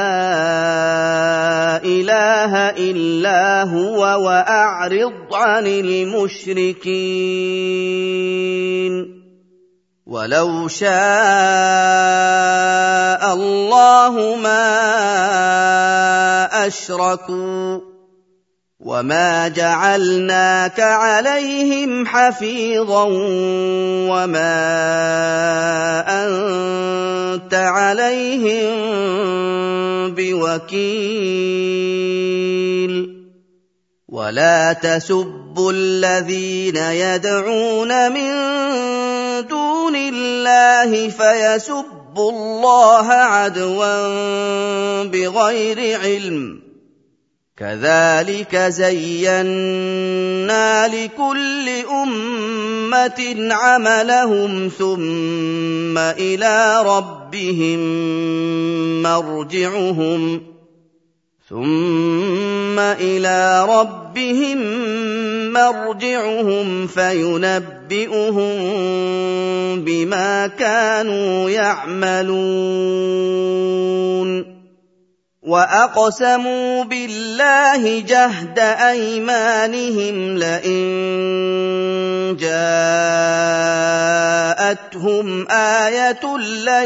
لا إله إلا هو وأعرض عن المشركين ولو شاء الله ما أشركوا وما جعلناك عليهم حفيظا وما أنت عليهم بوكيل ولا تسبوا الذين يدعون من دون الله فيسبوا الله عدوا بغير علم كذلك زينا لكل أمة عملهم ثم إلى ربهم مرجعهم ثم إلى ربهم مرجعهم فينبئهم بما كانوا يعملون وأقسموا بالله جهد أيمانهم لئن جاءتهم آية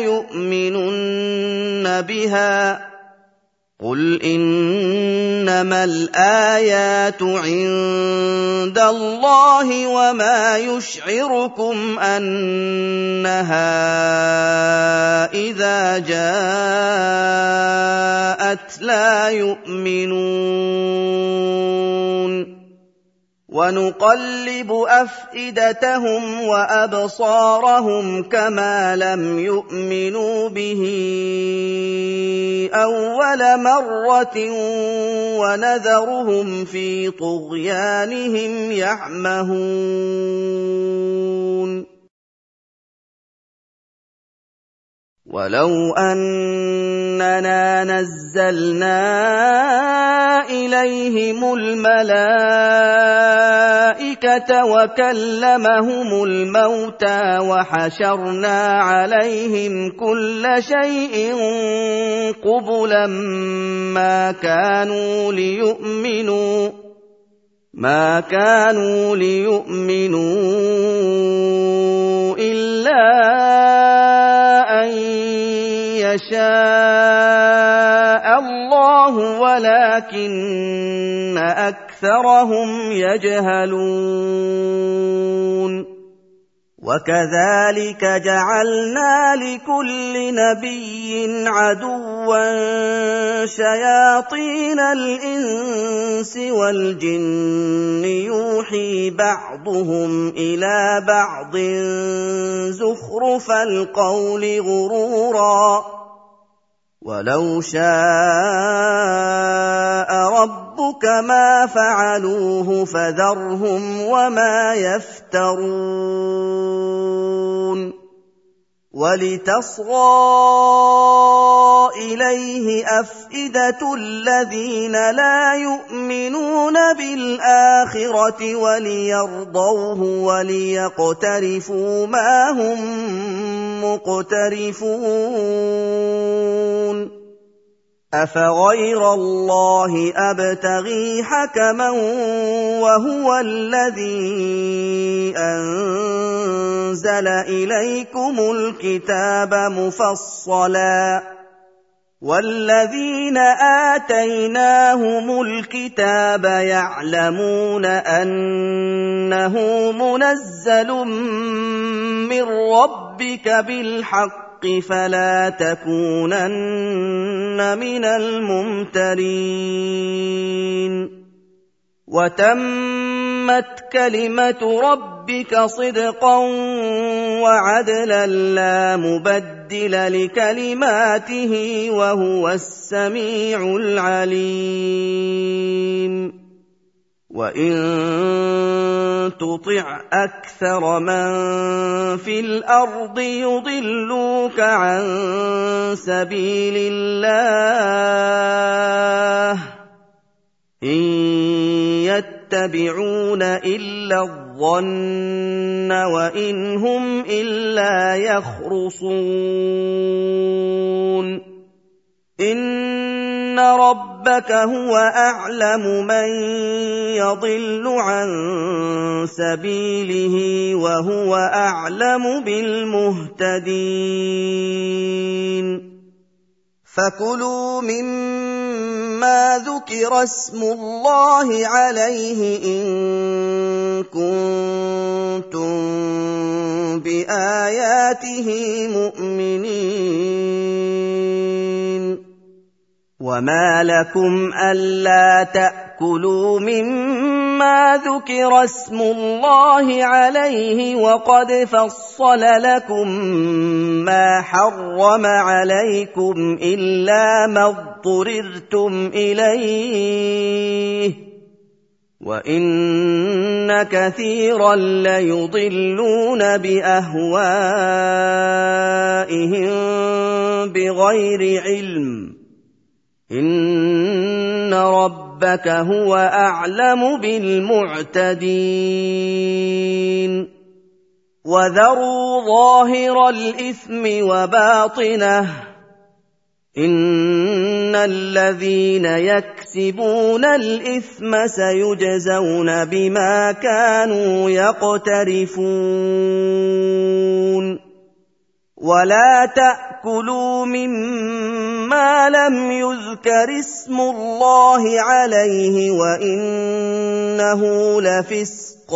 ليؤمنن بها قل إنما الآيات عند الله وما يشعركم أنها إذا جاءت لا يؤمنون ونقلب أفئدتهم وأبصارهم كما لم يؤمنوا به أول مرة ونذرهم في طغيانهم يعمهون ولو أننا نزلنا إليهم الملائكة وكلمهم الموتى وحشرنا عليهم كل شيء قبلا ما كانوا ليؤمنوا ما كانوا ليؤمنوا إلا أن يشاء الله ولكن أكثرهم يجهلون وكذلك جعلنا لكل نبي عدوا شياطين الإنس والجن يوحي بعضهم إلى بعض زخرف القول غرورا ولو شاء ربك ما فعلوه فذرهم وما يفترون ولتصغى إليه أفئدة الذين لا يؤمنون بِالْآخِرَةِ وَلِيَرْضَوْهُ وَلِيَقْتَرِفُوا مَا هُم مُّقْتَرِفُونَ أَفَغَيْرَ اللَّهِ أَبْتَغِي حَكَمًا وَهُوَ الَّذِي أَنزَلَ إِلَيْكُمُ الْكِتَابَ مُفَصَّلًا وَالَّذِينَ آتَيْنَاهُمُ الْكِتَابَ يَعْلَمُونَ أَنَّهُ مُنَزَّلٌ مِّن رَّبِّكَ بِالْحَقِّ فَلَا تَكُونَنَّ مِنَ الْمُمْتَرِينَ وَتَمَّتْ كَلِمَةُ رَبِّكَ صِدْقًا وَعَدْلًا لَّا مُبَدِّلَ لِكَلِمَاتِهِ وَهُوَ السَّمِيعُ الْعَلِيمُ وَإِن تُطِعْ أَكْثَرَ مَن فِي الْأَرْضِ يُضِلُّوكَ عَن سَبِيلِ اللَّهِ إِن يَتَّبِعُونَ إِلَّا الظَّنَّ وَإِنْ هُمْ إِلَّا يَخْرُصُونَ إِنَّ رَبَّكَ هُوَ أَعْلَمُ مَن يَضِلُّ عَن سَبِيلِهِ وَهُوَ أَعْلَمُ بِالْمُهْتَدِينَ فَكُلُوا مِمَّا ذُكِرَ اسْمُ اللَّهِ عَلَيْهِ إِن كُنتُم بِآيَاتِهِ مُؤْمِنِينَ وَمَا لَكُمْ أَلَّا تَأْكُلُوا مِمَّا ذُكِرَ اسْمُ اللَّهِ عَلَيْهِ وَقَدْ فَصَّلَ لَكُم مَّا حَرَّمَ عَلَيْكُمْ إِلَّا مَا اضْطُرِرْتُمْ إِلَيْهِ وَإِنَّ كَثِيرًا لَّيُضِلُّونَ بِأَهْوَائِهِم بِغَيْرِ عِلْمٍ إِنَّ رَبَّكَ هُوَ أَعْلَمُ بِالْمُعْتَدِينَ وَذَرُوا ظَاهِرَ الْإِثْمِ وَبَاطِنَهُ إِنَّ الَّذِينَ يَكْسِبُونَ الْإِثْمَ سَيُجْزَوْنَ بِمَا كَانُوا يَقْتَرِفُونَ وَلَا تَأْكُلُوا مِمَّا لَمْ يُذْكَرِ اسْمُ اللَّهِ عَلَيْهِ وَإِنَّهُ لَفِسْقٌ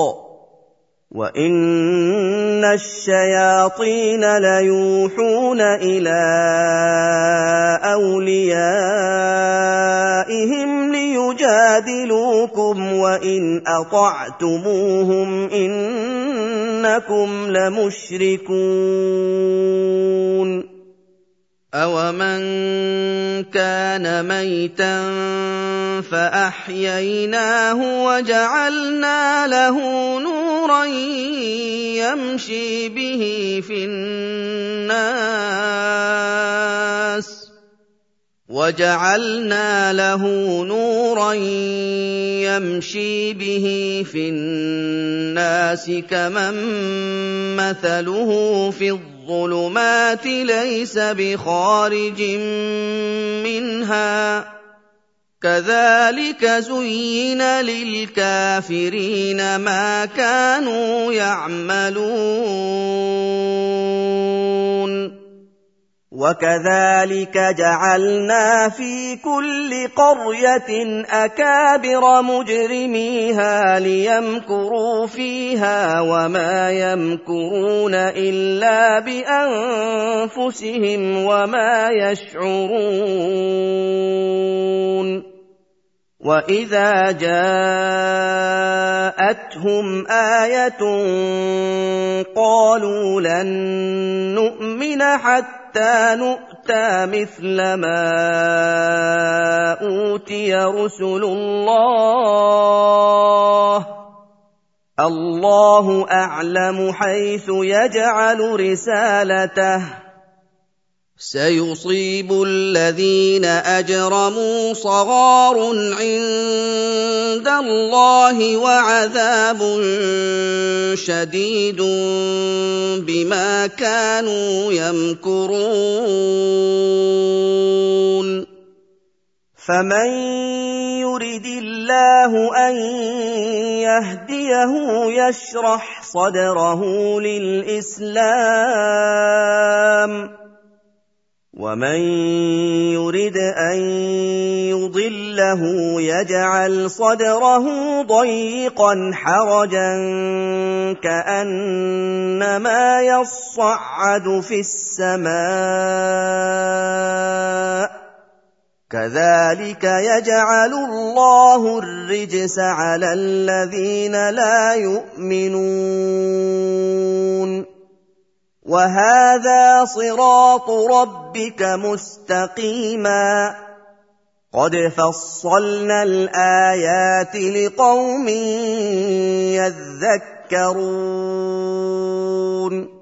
وَإِنَّ الشَّيَاطِينَ لَيُوحُونَ إِلَىٰ أَوْلِيَائِهِمْ لِيُجَادِلُوكُمْ وَإِنْ أَطَعْتُمُوهُمْ إِنَّكُمْ لَمُشْرِكُونَ أَوَمَن كَانَ مَيْتًا فَأَحْيَيْنَاهُ وَجَعَلْنَا لَهُ نُورًا يَمْشِي بِهِ فِي النَّاسِ وَجَعَلْنَا لَهُ نُورًا يَمْشِي بِهِ فِي النَّاسِ كَمَن مَّثَلُهُ فِي الظُّلُمَاتِ لَيْسَ بِخَارِجٍ مِّنْهَا كَذَٰلِكَ زُيِّنَ لِلْكَافِرِينَ مَا كَانُوا يَعْمَلُونَ وَكَذَٰلِكَ جَعَلْنَا فِي كُلِّ قَرْيَةٍ أَكَابِرَ مُجْرِمِيهَا لِيَمْكُرُوا فِيهَا وَمَا يَمْكُرُونَ إِلَّا بِأَنفُسِهِمْ وَمَا يَشْعُرُونَ وَإِذَا جَاءَتْهُمْ آيَةٌ قَالُوا لَن نُّؤْمِنَ حَتَّىٰ نُؤْتَىٰ مِثْلَ مَا أُوتِيَ رُسُلُ اللَّهِ ۖ اللَّهُ أَعْلَمُ حَيْثُ يَجْعَلُ رِسَالَتَهُ ۗ سيصيب الذين أجرموا صغار عند الله وعذاب شديد بما كانوا يمكرون فمن يرد الله أن يهديه يشرح صدره للإسلام ومن يرد أن يضله يجعل صدره ضيقا حرجا كأنما يصعد في السماء كذلك يجعل الله الرجس على الذين لا يؤمنون وهذا صراط ربك مستقيما قد فصلنا الآيات لقوم يذكرون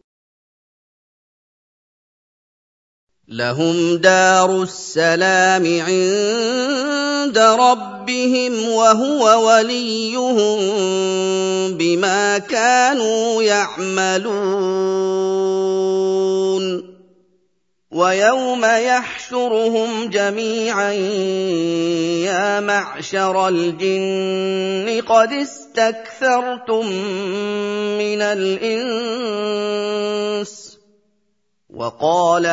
لهم دار السلام عند ربهم وهو وليهم بما كانوا يعملون ويوم يحشرهم جميعا يا معشر الجن قد استكثرتم من الإنس وقال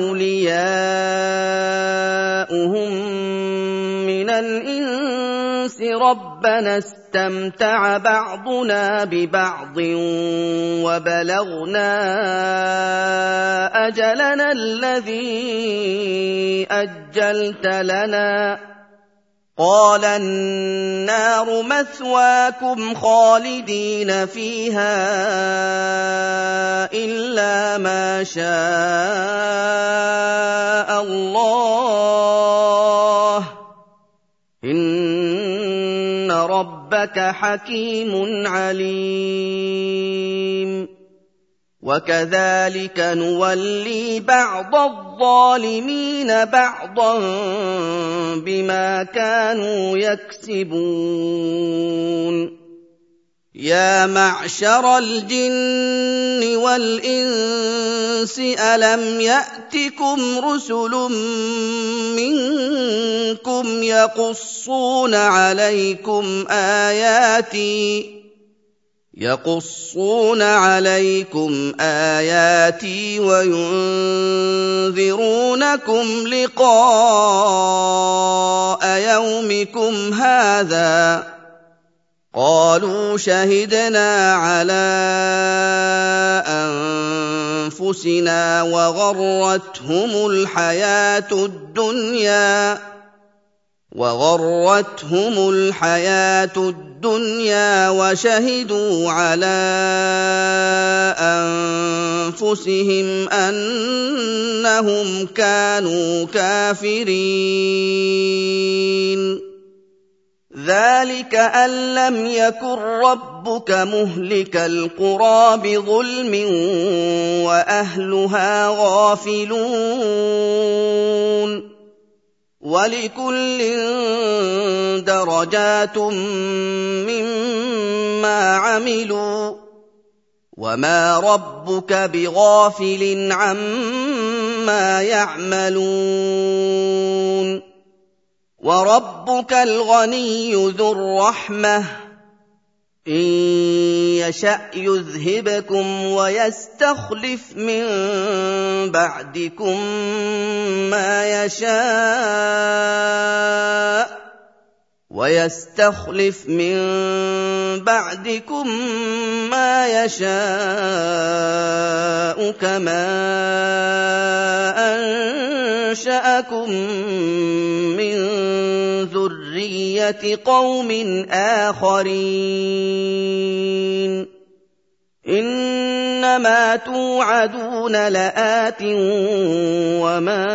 أولياؤهم من الإنس ربنا استمتع بعضنا ببعض وبلغنا أجلنا الذي أجلت لنا قال النار مثواكم خالدين فيها إلا ما شاء الله إن ربك حكيم عليم وكذلك نولي بعض الظالمين بعضا بما كانوا يكسبون يا معشر الجن والإنس ألم يأتكم رسل منكم يقصون عليكم آياتي يقصون عليكم آياتي وينذرونكم لقاء يومكم هذا قالوا شهدنا على أنفسنا وغرتهم الحياة الدنيا وغرتهم الحياة الدنيا وشهدوا على أنفسهم أنهم كانوا كافرين ذلك أن لم يكن ربك مهلك القرى بظلم وأهلها غافلون وَلِكُلٍّ دَرَجَاتٌ مِّمَّا عَمِلُوا وَمَا رَبُّكَ بِغَافِلٍ عَمَّا يَعْمَلُونَ وَرَبُّكَ الْغَنِيُّ ذُو الرَّحْمَةِ إِن يَشَأْ يُذْهِبْكُمْ وَيَسْتَخْلِفْ مِن بَعْدِكُم مَّا يَشَاءُ وَيَسْتَخْلِفْ مِن بَعْدِكُم مَّا يَشَاءُ كَمَا أَنشَأَكُم مِّن ذُرِّيَّةِ قَوْمٍ آخَرِينَ إِنَّمَا تُوعَدُونَ لَآتٍ وَمَا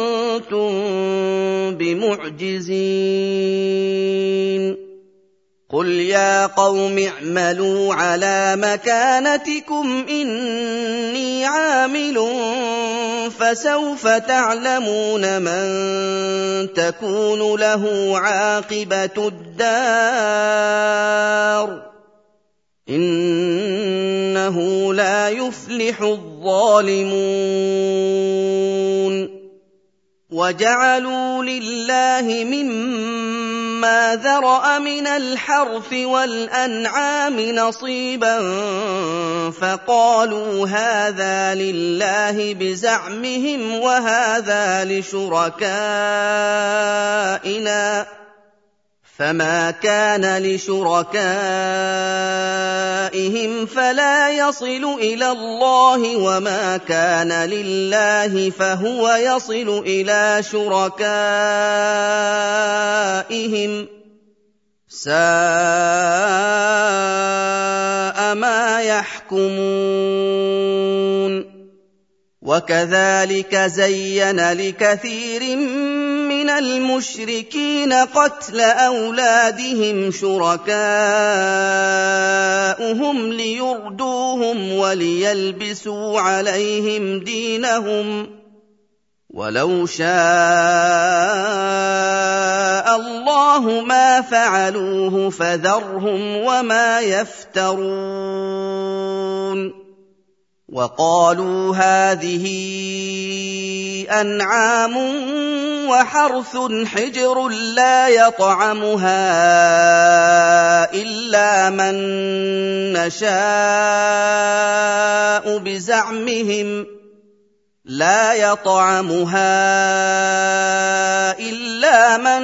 أَنتُم بِمُعْجِزِينَ قُلْ يَا قَوْمِ اعْمَلُوا عَلَىٰ مَكَانَتِكُمْ إِنِّي عَامِلٌ فَسَوْفَ تَعْلَمُونَ مَن تَكُونُ لَهُ عَاقِبَةُ الدَّارِ ۗ إِنَّهُ لَا يُفْلِحُ الظَّالِمُونَ. وَجَعَلُوا لِلَّهِ مِمَّا ذَرَأَ مِنَ الْحَرْثِ وَالْأَنْعَامِ نَصِيبًا فَقَالُوا هَٰذَا لِلَّهِ بِزَعْمِهِمْ وَهَٰذَا لِشُرَكَائِنَا ۖ فَمَا كَانَ لِشُرَكَائِهِمْ فَلَا يَصِلُ إِلَى اللَّهِ وَمَا كَانَ لِلَّهِ فَهُوَ يَصِلُ إِلَىٰ شُرَكَائِهِمْ ۗ سَاءَ مَا يَحْكُمُونَ. وَكَذَٰلِكَ زَيَّنَ لِكَثِيرٍ مِّنَ الْمُشْرِكِينَ قَتْلَ أَوْلَادِهِمْ شُرَكَاؤُهُمْ لِيُرْدُوهُمْ وَلِيَلْبِسُوا عَلَيْهِمْ دِينَهُمْ ۖ وَلَوْ شَاءَ اللَّهُ مَا فَعَلُوهُ فَذَرْهُمْ وَمَا يَفْتَرُونَ. وَقَالُوا هَٰذِهِ أَنْعَامٌ وَحَرْثٌ حِجْرٌ لَّا يَطْعَمُهَا إِلَّا مَن نَّشَاءُ بِزَعْمِهِمْ لا يطعمها إلا من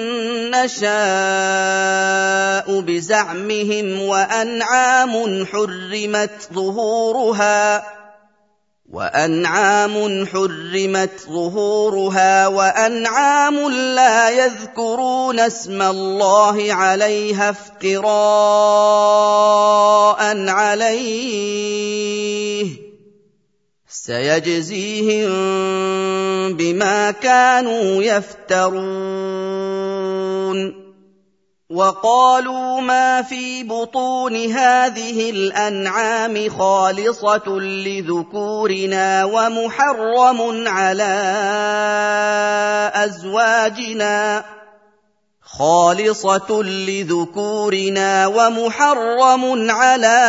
نشاء بزعمهم وأنعام حرمت ظهورها وأنعام حرمت ظهورها وأنعام لا يذكرون اسم الله عليها افتراء عليه سيجزيهم بما كانوا يفترون. وقالوا ما في بطون هذه الأنعام خالصة لذكورنا ومحرم على أزواجنا خالصة لذكورنا ومحرم على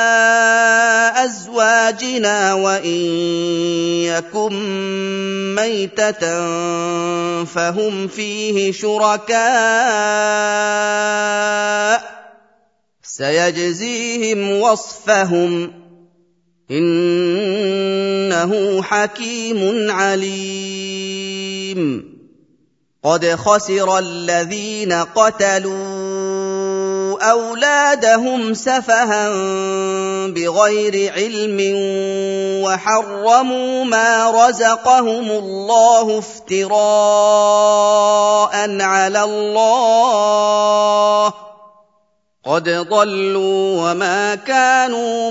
أزواجنا وإن يكن ميتة فهم فيه شركاء سيجزيهم وصفهم إنه حكيم عليم. قد خسر الذين قتلوا أولادهم سفها بغير علم وحرموا ما رزقهم الله افتراء على الله قد ضلوا وما كانوا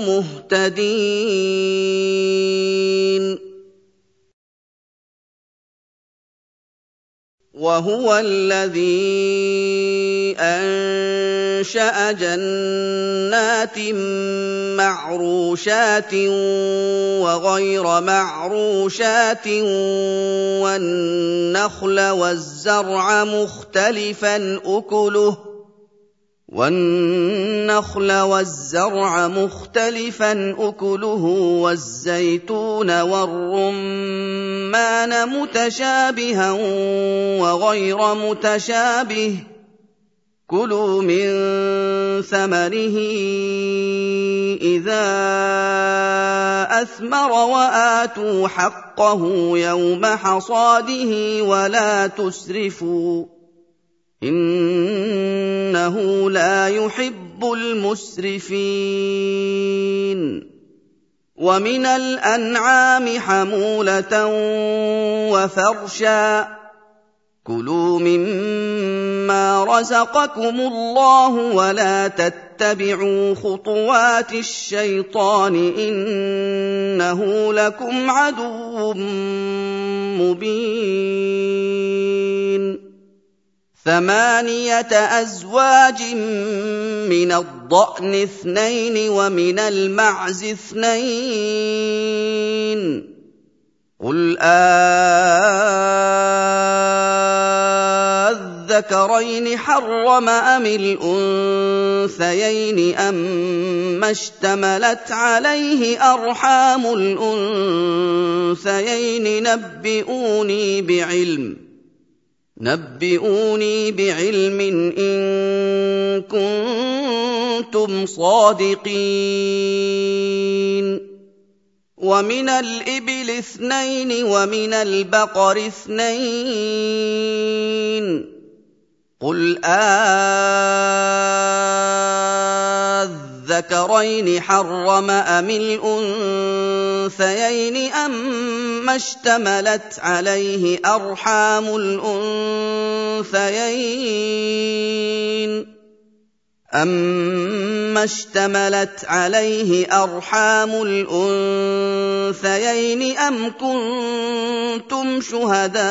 مهتدين. وهو الذي أنشأ جنات معروشات وغير معروشات والنخل والزرع مختلفا أكله والنخل والزرع مختلفا أكله والزيتون والرمان متشابها وغير متشابه كلوا من ثمره إذا أثمر وآتوا حقه يوم حصاده ولا تسرفوا إنه لا يحب المسرفين. ومن الأنعام حمولة وفرشا كلوا مما رزقكم الله ولا تتبعوا خطوات الشيطان إنه لكم عدو مبين. ثمانية أزواج من الضأن اثنين ومن المعز اثنين قل أذكرين حرم أم الأنثيين أما اشتملت عليه أرحام الأنثيين نبئوني بعلم نبئوني بعلم إن كنتم صادقين ومن الإبل اثنين ومن البقر اثنين قل أذكرين حرم أم الأنثيين أما اشتملت عليه أرحام الأنثيين أما اشتملت عليه أرحام الأنثيين أم كنتم شهداء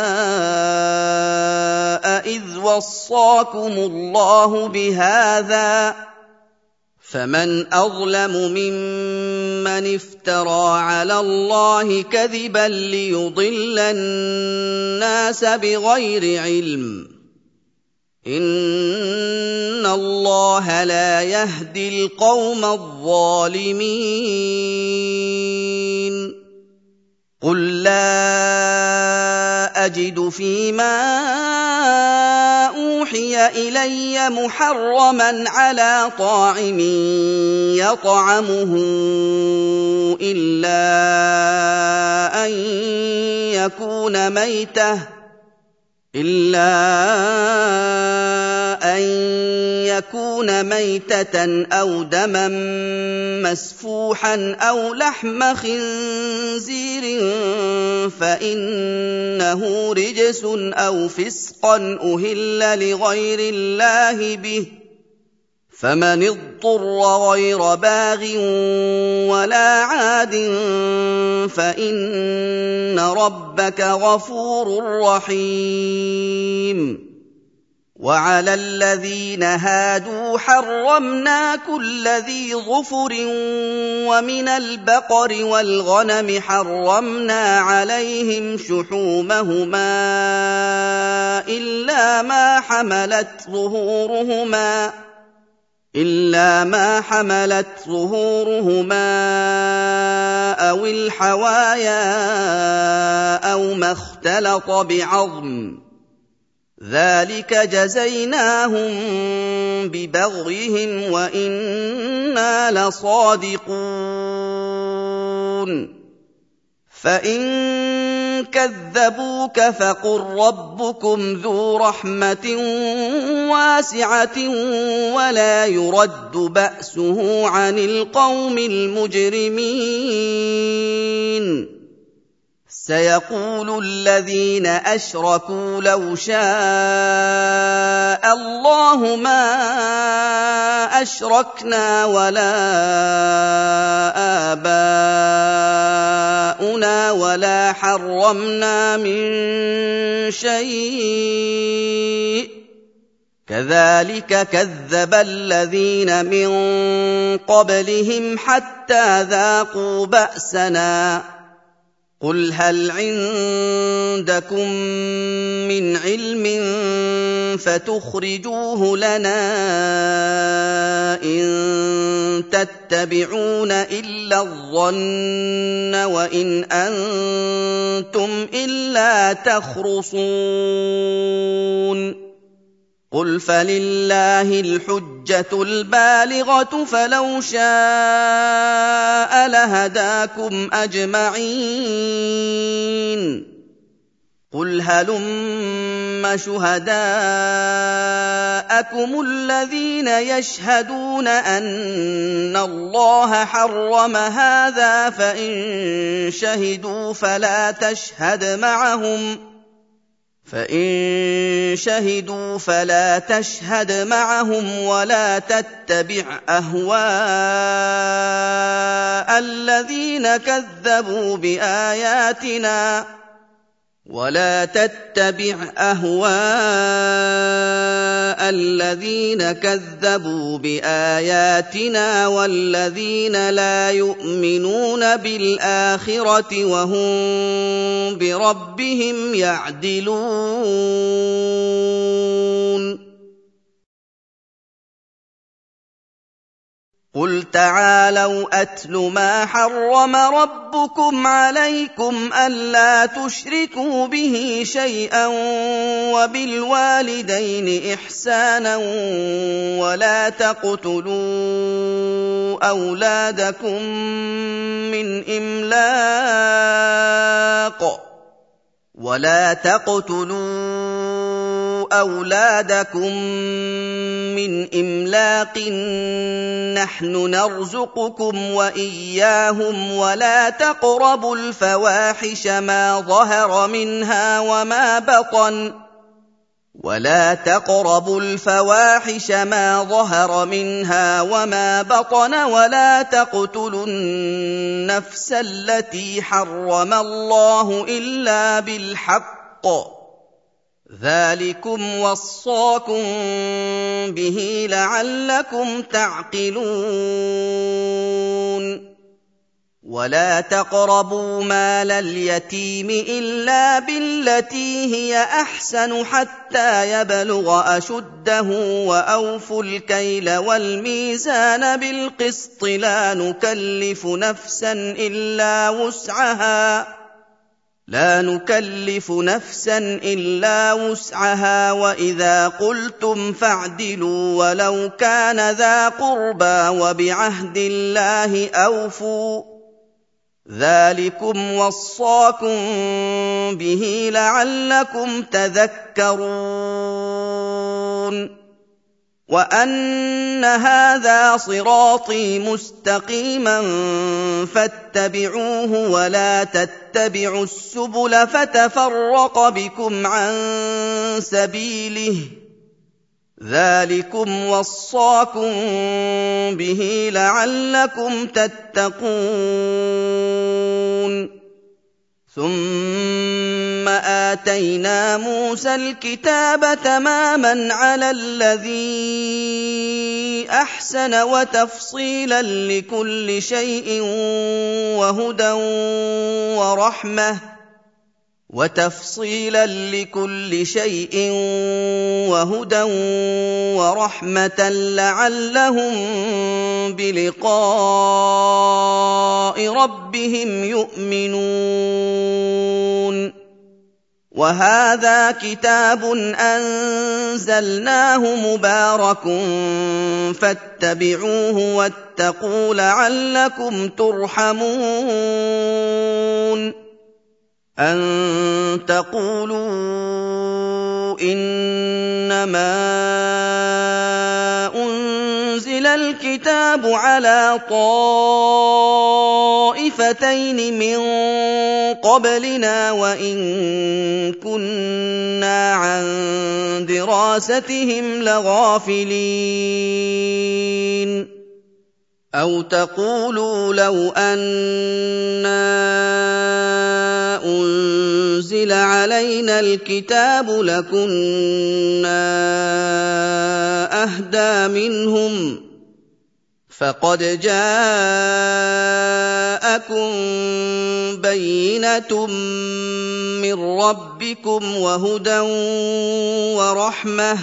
إذ وصاكم الله بهذا فمن أظلم ممن افترى على الله كذبا ليضل الناس بغير علم إن الله لا يهدي القوم الظالمين قل لا أجد فيما أوحي إلي محرما على طاعم يطعمه إلا أن يكون ميتة إلا أن يكون ميتة أو دما مسفوحا أو لحم خنزير فإنه رجس أو فسقا أهل لغير الله به فمن اضطر غير باغ ولا عاد فإن ربك غفور رحيم وعلى الذين هادوا حرمنا كل ذي ظفر ومن البقر والغنم حرمنا عليهم شحومهما إلا ما حملت ظهورهما إلا ما حملت ظهورهما أو الحوايا أو ما اختلط بعظم ذلك جزيناهم ببغيهم وإنا لصادقون فإن كذبوك فقل ربكم ذو رحمة واسعة ولا يرد بأسه عن القوم المجرمين سيقول الذين أشركوا لو شاء الله ما أشركنا ولا آباؤنا ولا حرمنا من شيء كذلك كذب الذين من قبلهم حتى ذاقوا بأسنا قل هل عندكم من علم فتخرجوه لنا إن تتبعون إلا الظن وإن أنتم إلا تخرصون قل فلله الحجة البالغة فلو شاء لهداكم أجمعين قل هلم شهداءكم الذين يشهدون أن الله حرم هذا فإن شهدوا فلا تشهد معهم فإن شهدوا فلا تشهد معهم ولا تتبع أهواء الذين كذبوا بآياتنا ولا تتبع أهواء الذين كذبوا بآياتنا والذين لا يؤمنون بالآخرة وهم بربهم يعدلون قل تعالوا أتل ما حرم ربكم عليكم ألا تشركوا به شيئا وبالوالدين إحسانا ولا تقتلوا أولادكم من إملاق ولا تقتلوا أولادكم من إملاق نحن نرزقكم وإياهم ولا تقربوا الفواحش ما ظهر منها وما بطن ولا تقربوا الفواحش ما ظهر منها وما بطن ولا تقتلوا النفس التي حرم الله إلا بالحق ذلكم وصاكم به لعلكم تعقلون ولا تقربوا مال اليتيم إلا بالتي هي أحسن حتى يبلغ أشده وأوفوا الكيل والميزان بالقسط لا نكلف نفسا إلا وسعها لا نكلف نفسا إلا وسعها وإذا قلتم فاعدلوا ولو كان ذا قربى وبعهد الله أوفوا ذلكم وصاكم به لعلكم تذكرون وأن هذا صراطي مستقيما فاتبعوه ولا تتبعوا السبل فتفرق بكم عن سبيله ذلكم وصاكم به لعلكم تتقون ثم آتينا موسى الكتاب تماما على الذي أحسن وتفصيلا لكل شيء وهدى ورحمة وتفصيلا لكل شيء وهدى ورحمة لعلهم بلقاء ربهم يؤمنون وهذا كتاب أنزلناه مبارك فاتبعوه واتقوا لعلكم ترحمون أن تقولوا إنما أنزل الكتاب على طائفتين من قبلنا وإن كنا عن دراستهم لغافلين أو تقولوا لو أنا أنزل علينا الكتاب لكنا أهدى منهم فقد جاءكم بينة من ربكم وهدى ورحمة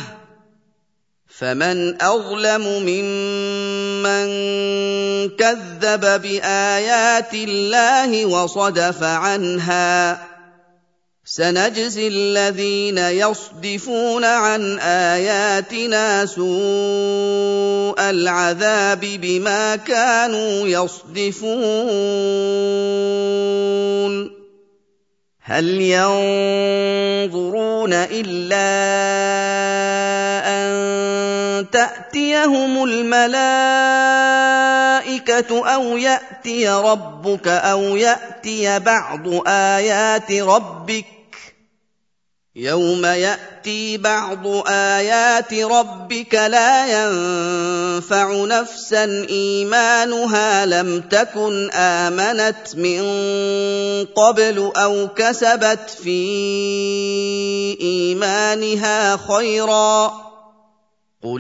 فمن أظلم ممن كذب بآيات الله وصدف عنها سنجزي الذين يصدفون عن آياتنا سوء العذاب بما كانوا يصدفون هل ينظرون إلا أن تأتيهم الملائكة أو يأتي ربك أو يأتي بعض آيات ربك يَوْمَ يَأْتِي بَعْضُ آيَاتِ رَبِّكَ لَا يَنفَعُ نَفْسًا إِيمَانُهَا لَمْ تَكُنْ آمَنَتْ مِن قَبْلُ أَوْ كَسَبَتْ فِي إِيمَانِهَا خَيْرًا ۗ قُلِ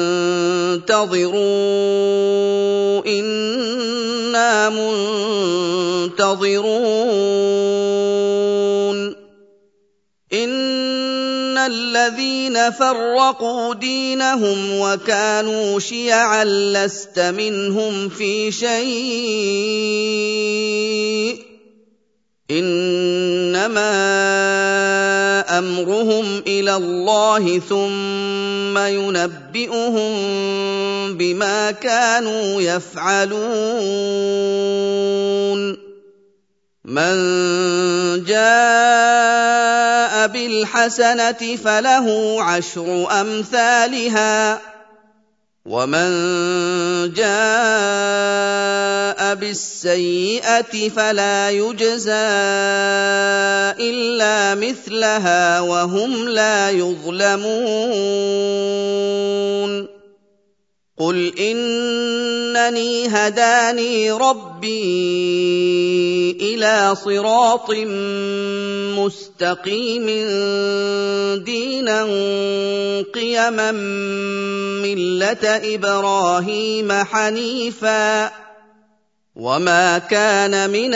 انتَظِرُوا إِنَّا مُنتَظِرُونَ إِنَّ الَّذِينَ فَرَّقُوا دِينَهُمْ وَكَانُوا شِيَعًا لَّسْتَ مِنْهُمْ فِي شَيْءٍ ۚ إِنَّمَا أَمْرُهُمْ إِلَى اللَّهِ ثُمَّ يُنَبِّئُهُم بِمَا كَانُوا يَفْعَلُونَ مَن جَاءَ بِالْحَسَنَةِ فَلَهُ عَشْرُ أَمْثَالِهَا ۖ وَمَن جَاءَ بِالسَّيِّئَةِ فَلَا يُجْزَىٰ إِلَّا مِثْلَهَا وَهُمْ لَا يُظْلَمُونَ قُلْ إِنَّنِي هَدَانِي رَبِّي إِلَىٰ صِرَاطٍ مُّسْتَقِيمٍ دِينًا قِيَمًا مِّلَّةَ إِبْرَاهِيمَ حَنِيفًا ۖ وَمَا كَانَ مِنَ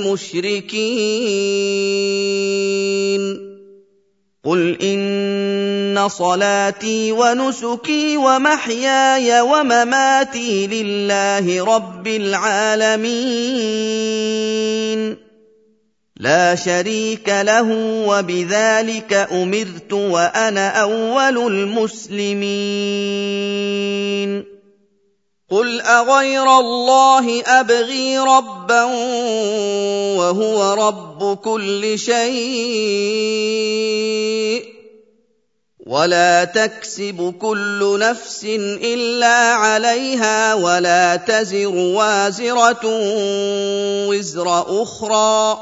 الْمُشْرِكِينَ قُلْ إِنَّ صَلَاتِي وَنُسُكِي وَمَحْيَايَ وَمَمَاتِي لِلَّهِ رَبِّ الْعَالَمِينَ لَا شَرِيكَ لَهُ ۖ وَبِذَٰلِكَ أُمِرْتُ وَأَنَا أَوَّلُ الْمُسْلِمِينَ قُلْ أَغَيْرَ اللَّهِ أَبْغِي رَبًّا وَهُوَ رَبُّ كُلِّ شَيْءٍ ۖ وَلَا تَكْسِبُ كُلُّ نَفْسٍ إِلَّا عَلَيْهَا وَلَا تَزِرُ وَازِرَةٌ وِزْرَ أُخْرَىٰ ۗ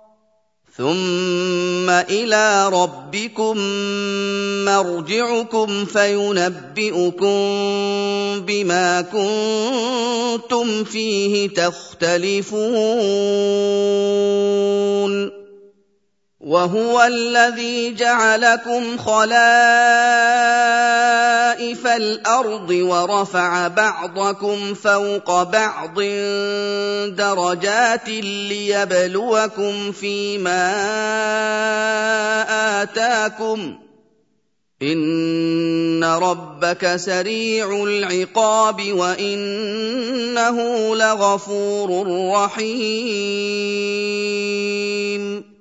ثُمَّ إِلَىٰ رَبِّكُم مَّرْجِعُكُمْ فَيُنَبِّئُكُم بِمَا كُنتُمْ فِيهِ تَخْتَلِفُونَ وَهُوَ الَّذِي جَعَلَكُمْ خَلَائِفَ الْأَرْضِ وَرَفَعَ بَعْضَكُمْ فَوْقَ بَعْضٍ دَرَجَاتٍ لِّيَبْلُوَكُمْ فِيمَا آتَاكُمْ ۗ إِنَّ رَبَّكَ سَرِيعُ الْعِقَابِ وَإِنَّهُ لَغَفُورٌ رَّحِيمٌ